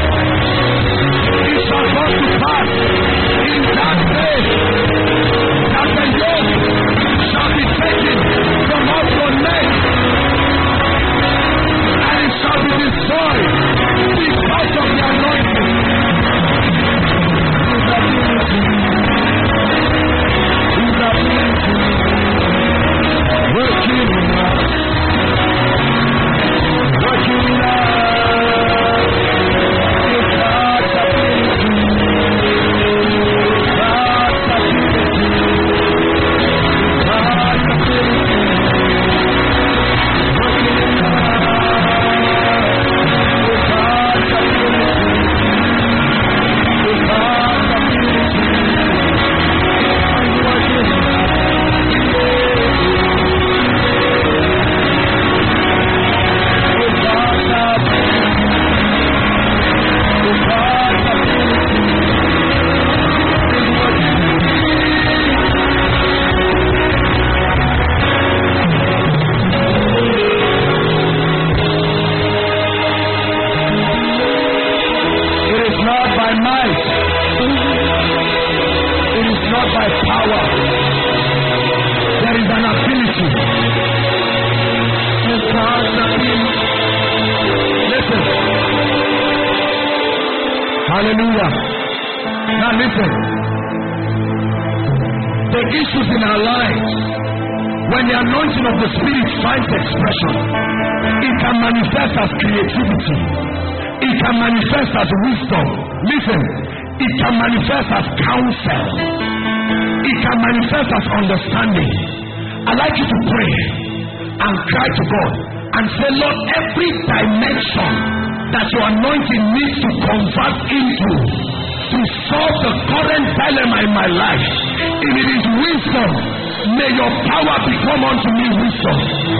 It shall come to pass in that day that the yoke shall be taken from off your neck, and it shall be destroyed because of the anointing. Working in us, working in us, it's God's ability, God's ability, God's ability, working in us, it's God's ability, it's God's ability, working in us. By power, there is an ability. Listen. Hallelujah. Now listen. The issues in our lives, when the anointing of the Spirit finds expression, it can manifest as creativity. It can manifest as wisdom. Listen. It can manifest as counsel. It can manifest as understanding. I'd like you to pray and cry to God and say, Lord, every dimension that your anointing needs to convert into to solve the current dilemma in my life, if it is wisdom, may your power become unto me wisdom.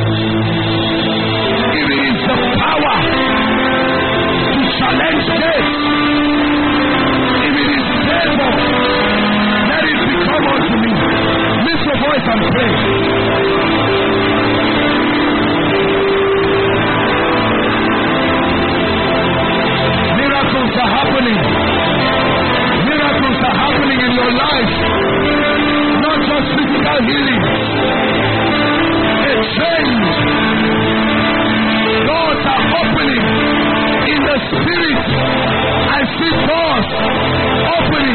If it is the power to challenge gates, if it is favor, let it become unto me. Lift your voice and pray. Miracles are happening. Miracles are happening in your life. Not just physical healing. A change. Doors are opening in the spirit. I see doors opening.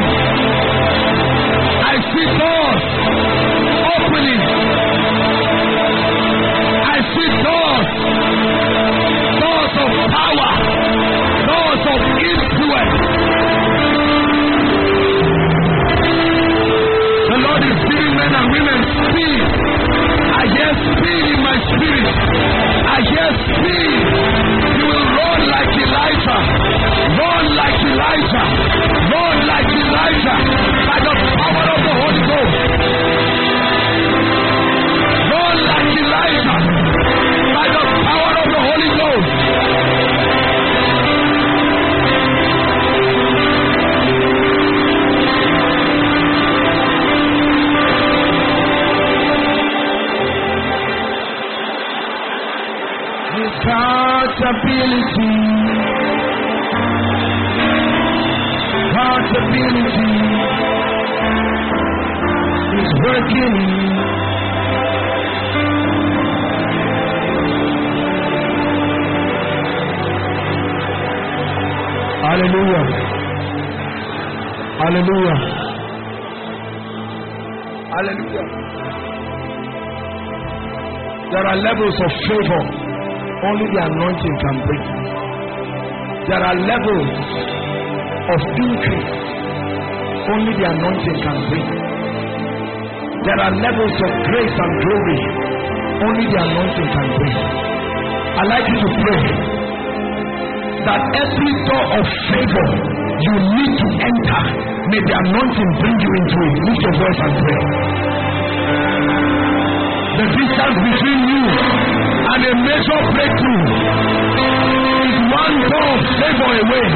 I see doors opening. I see doors. Doors of power. Doors of influence. The Lord is giving men and women speed. I hear speed in my spirit. I hear speed. You will run like Elijah. Run like Elijah. Run like Elijah. By the power of the Holy Ghost. Run like Elijah. By the power of the Holy Ghost. God's ability, God's ability is working. Hallelujah. Hallelujah. Hallelujah. There are levels of favor only the anointing can bring. There are levels of increase only the anointing can bring. There are levels of grace and glory only the anointing can bring. I'd like you to pray that every door of favor you need to enter, may the anointing bring you into it. Lift your voice and pray. The distance between you and a major breakthrough is one door of favor away.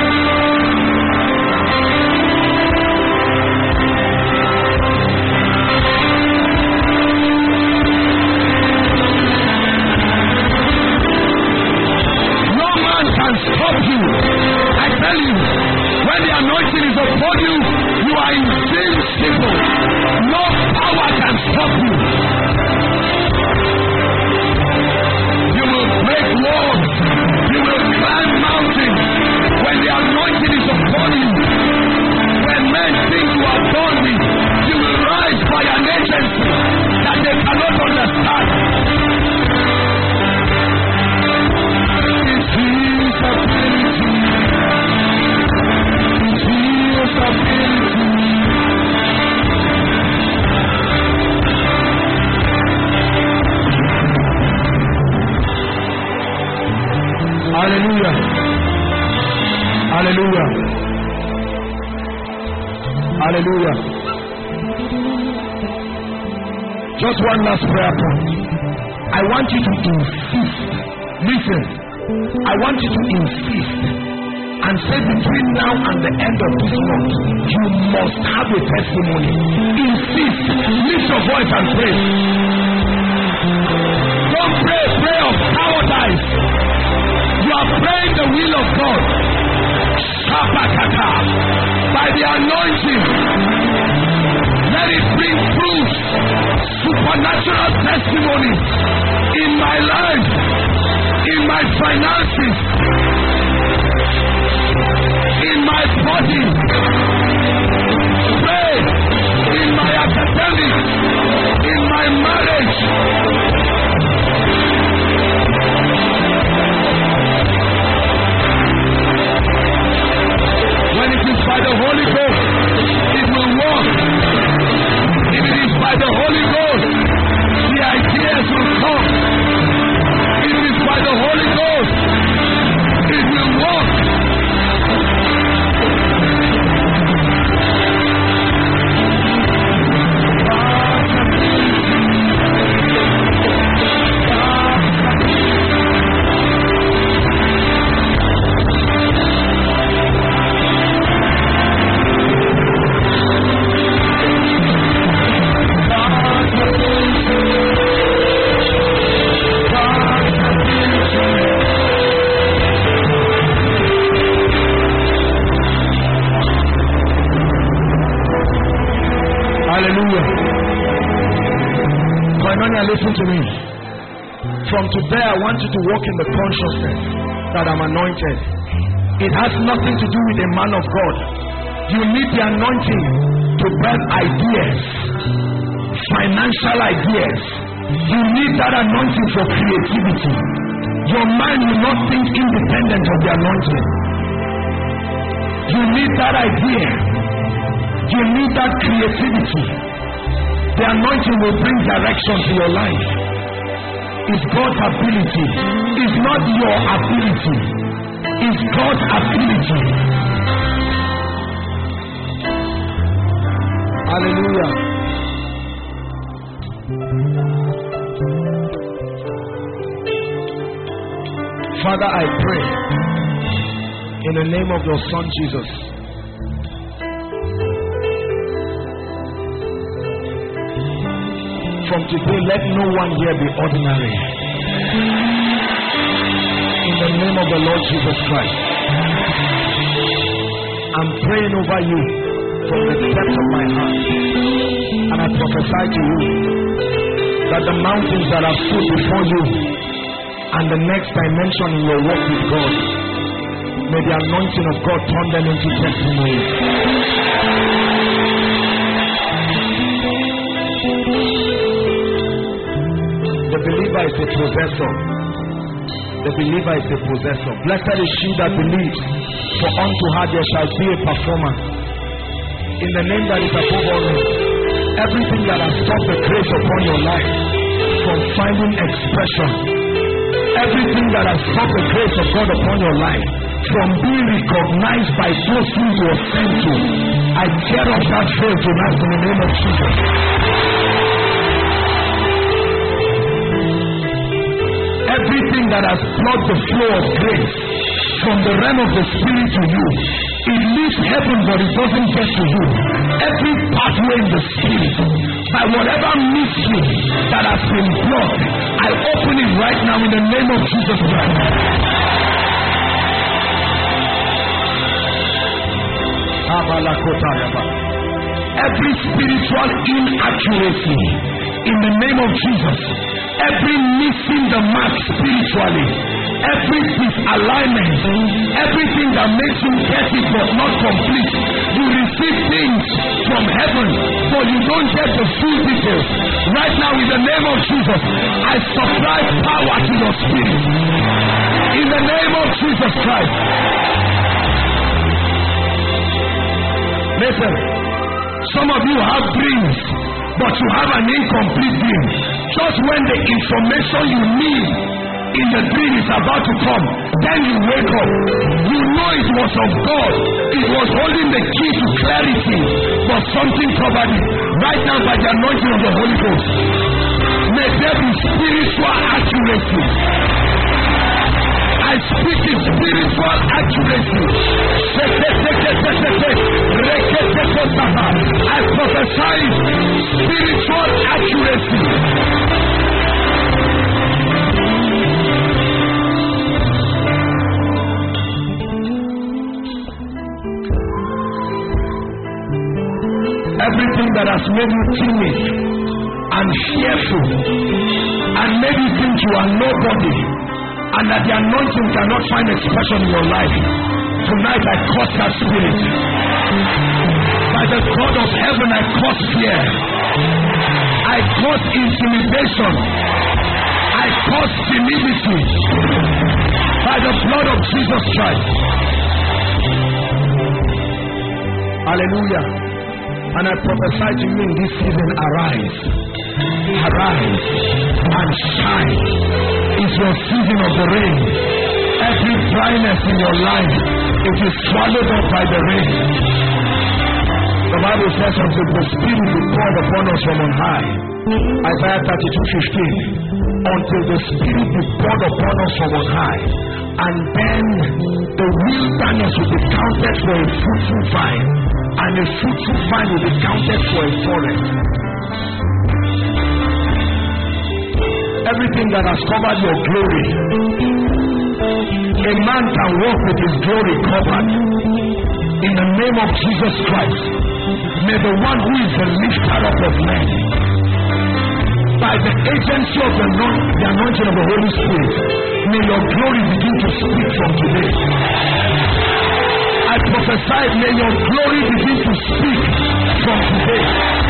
No man can stop you. I tell you, when the anointing is upon you, you are invincible. No power can stop you. You will break walls. You will climb mountains. When the anointing is upon you, when men think you are done with, you will rise by an agency that they cannot understand. It's His ability. It's His ability. Hallelujah. Hallelujah. Hallelujah. Just one last prayer point. I want you to insist. Listen. I want you to insist and say between now and the end of this month, you must have a testimony. Insist. Lift your voice and pray. Don't pray a prayer of cowardice. You are praying the will of God. By the anointing, let it bring proof, supernatural testimony in my life, in my finances, in my body. Pray in my academics, in my marriage. When it is by the Holy Ghost, it will work. If it is by the Holy Ghost, the ideas will come. If it is by the Holy Ghost, it will work. Listen to me. From today, I want you to walk in the consciousness that I'm anointed. It has nothing to do with a man of God. You need the anointing to birth ideas, financial ideas. You need that anointing for creativity. Your mind will not think independent of the anointing. You need that idea. You need that creativity. The anointing will bring direction to your life. It's God's ability. It's not your ability. It's God's ability. Hallelujah. Father, I pray in the name of your Son Jesus. From today, let no one here be ordinary. In the name of the Lord Jesus Christ, I'm praying over you from the depths of my heart. And I prophesy to you that the mountains that are stood before you and the next dimension in your walk with God May the anointing of God turn them into testimonies. The believer is a possessor. The believer is a possessor. Blessed is she that believes, for unto her there shall be a performance. In the name that is above all names, everything that has stopped the grace upon your life from finding expression, everything that has stopped the grace of God upon your life from being recognized by those who you were sent to, I tear off that veil tonight in the name of Jesus. Everything that has blocked the flow of grace from the realm of the Spirit to you, it leaves heaven but it doesn't get to you. Every pathway in the Spirit, by whatever mystery that has been blocked, I open it right now in the name of Jesus Christ. Every spiritual inaccuracy in the name of Jesus, every missing the mark spiritually, every disalignment, everything that makes you get it but not complete. You receive things from heaven but you don't get the full details. Right now in the name of Jesus, I supply power to your spirit in the name of Jesus Christ. Listen, some of you have dreams but you have an incomplete dream. Just when the information you need in the dream is about to come, then you wake up. You know it was of God. It was holding the key to clarity, but something covered it. Right now, by the anointing of the Holy Ghost, may there be spiritual accuracy. I speak in spiritual accuracy. I prophesy spiritual accuracy. Everything that has made you timid and fearful and made you think you are nobody and that the anointing cannot find expression in your life, tonight I curse that spirit. By the God of heaven, I curse fear. I curse intimidation. I curse timidity. By the blood of Jesus Christ. Hallelujah. And I prophesy to you in this season, arise. Arise and shine. It's your season of the rain. Every dryness in your life, it is swallowed up by the rain. The Bible says until the Spirit is poured upon us from on high. Isaiah thirty-two fifteen. Until the Spirit is poured upon us from on high. And then the wilderness will be counted for a fruitful vine. And a fruitful vine will be counted for a forest. Everything that has covered your glory, a man can walk with his glory covered. In the name of Jesus Christ, may the one who is the lifter up of men, by the agency of the, the anointing of the Holy Spirit, may your glory begin to speak from today. I prophesy, may your glory begin to speak from today.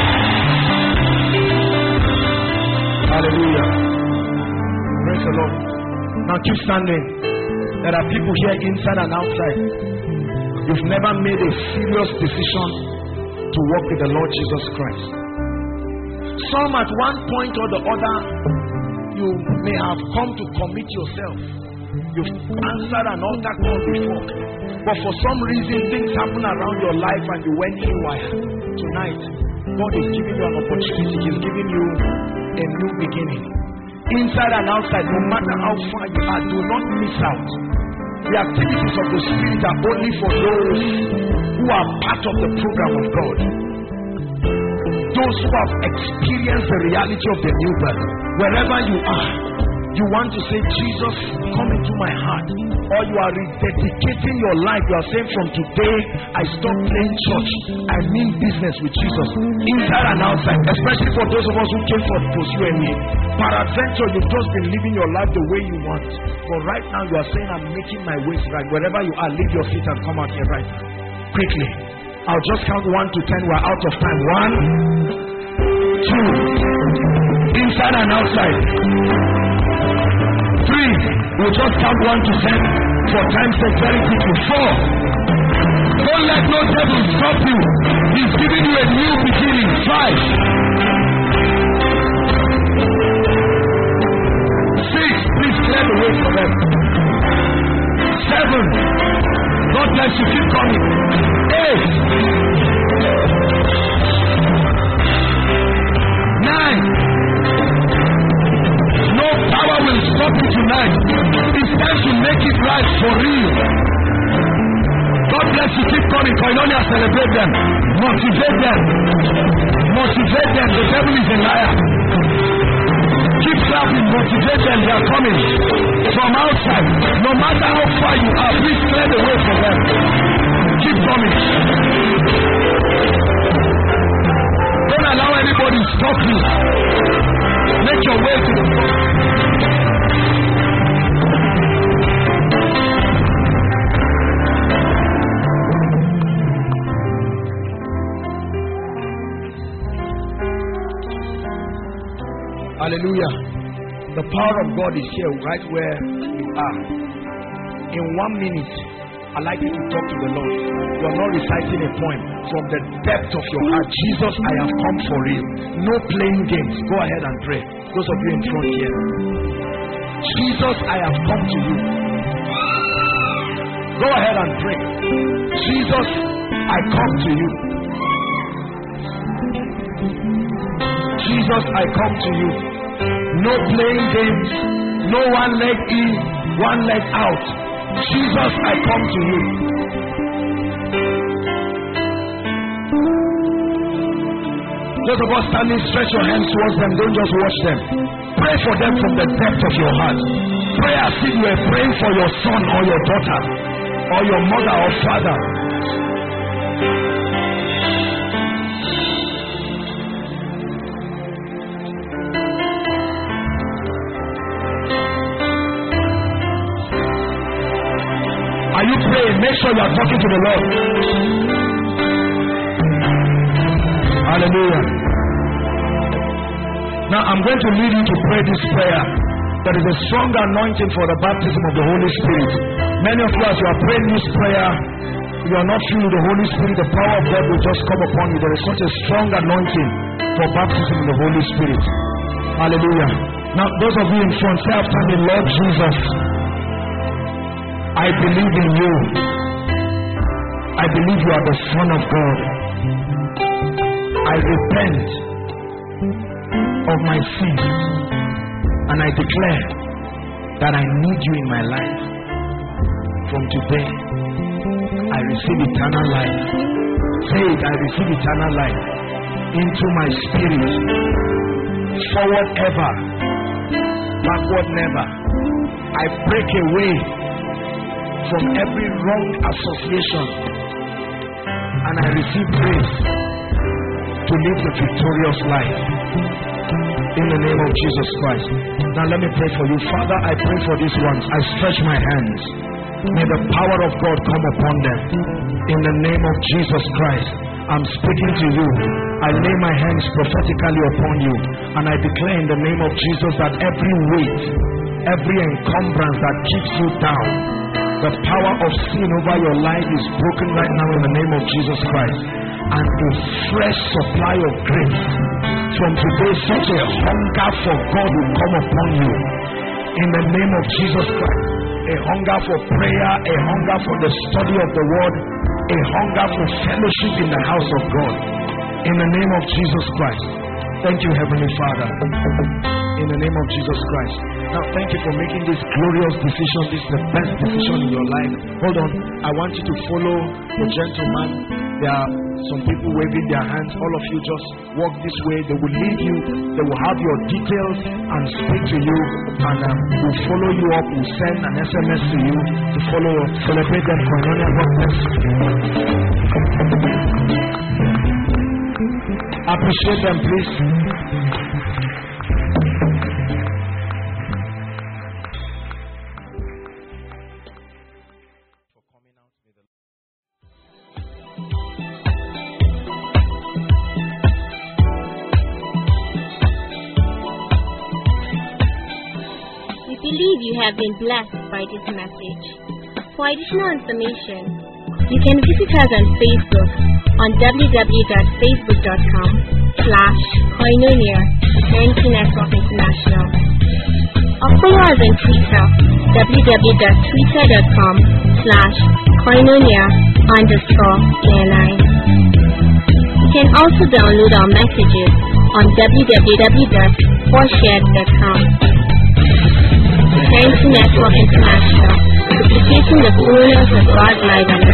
Hallelujah. Praise the Lord. Now keep standing. There are people here inside and outside. You've never made a serious decision to walk with the Lord Jesus Christ. Some at one point or the other, you may have come to commit yourself. You've answered an altar call before, but for some reason things happen around your life and you went haywire. Tonight, God is giving you an opportunity. He's giving you a new beginning. Inside and outside, no matter how far you are, do not miss out. The activities of the Spirit are only for those who are part of the program of God. Those who have experienced the reality of the new birth. Wherever you are, You want to say, Jesus, come into my heart. Or you are rededicating your life. You are saying, from today, I stop playing church. I mean business with Jesus. Inside and outside. Especially for those of us who came for Pursue and me. Peradventure, you've just been living your life the way you want. But right now, you are saying, I'm making my ways right. Wherever you are, leave your feet and come out here right now. Quickly. I'll just count one to ten. We're out of time. One, two, inside and outside. Three, we'll just count one to ten for time's sake very quickly. Four, don't let no devil stop you. He's giving you a new beginning. Five, six, please clear the way for them. Seven, God bless you, keep coming. Eight, nine, no power will stop you tonight. It's time to make it right for real. God bless you, keep coming. Koinonia, celebrate them. Motivate them. Motivate them. The devil is a liar. Keep clapping, motivate them. They are coming from outside. No matter how far you are, please clear the way for them. Keep coming. Don't allow anybody to stop you. Make your way to the front. Hallelujah. The power of God is here right where you are. In one minute, I'd like you to talk to the Lord. You are not reciting a poem. From the depth of your heart, Jesus, I have come for you. No playing games. Go ahead and pray. Those of you in front here. Jesus, I have come to you. Go ahead and pray. Jesus, I come to you. Jesus, I come to you. No playing games. No one leg in, one leg out. Jesus, I come to you. Those of us standing, stretch your hands towards them. Don't just watch them. Pray for them from the depth of your heart. Pray as if you are praying for your son or your daughter or your mother or father. Are you praying? Make sure you are talking to the Lord. Hallelujah. Now I'm going to lead you to pray this prayer. There is a strong anointing for the baptism of the Holy Spirit. Many of you, as you are praying this prayer, you are not filled with the Holy Spirit. The power of God will just come upon you. There is such a strong anointing for baptism in the Holy Spirit. Hallelujah. Now those of you in front, say after me, Lord Jesus, I believe in you. I believe you are the Son of God. I repent of my sins and I declare that I need you in my life. From today, I receive eternal life. Say it, I receive eternal life into my spirit. Forward ever, backward never. I break away from every wrong association and I receive grace to live the victorious life in the name of Jesus Christ. Now let me pray for you. Father, I pray for these ones. I stretch my hands. May the power of God come upon them in the name of Jesus Christ. I'm speaking to you. I lay my hands prophetically upon you and I declare in the name of Jesus that every weight, every encumbrance that keeps you down, the power of sin over your life is broken right now in the name of Jesus Christ. And a fresh supply of grace from today, such a hunger for God will come upon you in the name of Jesus Christ. A hunger for prayer, a hunger for the study of the word, a hunger for fellowship in the house of God in the name of Jesus Christ. Thank you, Heavenly Father, in the name of Jesus Christ. Now, thank you for making this glorious decision. This is the best decision in your life. Hold on. I want you to follow the gentleman. There are some people waving their hands. All of you just walk this way. They will lead you. They will have your details and speak to you. And um, will follow you up. Will send an S M S to you to follow up. Celebrate them. Koinonia. God bless you. Appreciate them, please.
Believe you have been blessed by this message. For additional information, you can visit us on Facebook on w w w dot facebook dot com slash koinonia eternity network international, or follow us on Twitter w w w dot twitter dot com slash koinonia underscore airline. You can also download our messages on w w w dot foreshared dot com. Eternity Network International, duplicating the fullness of God's life and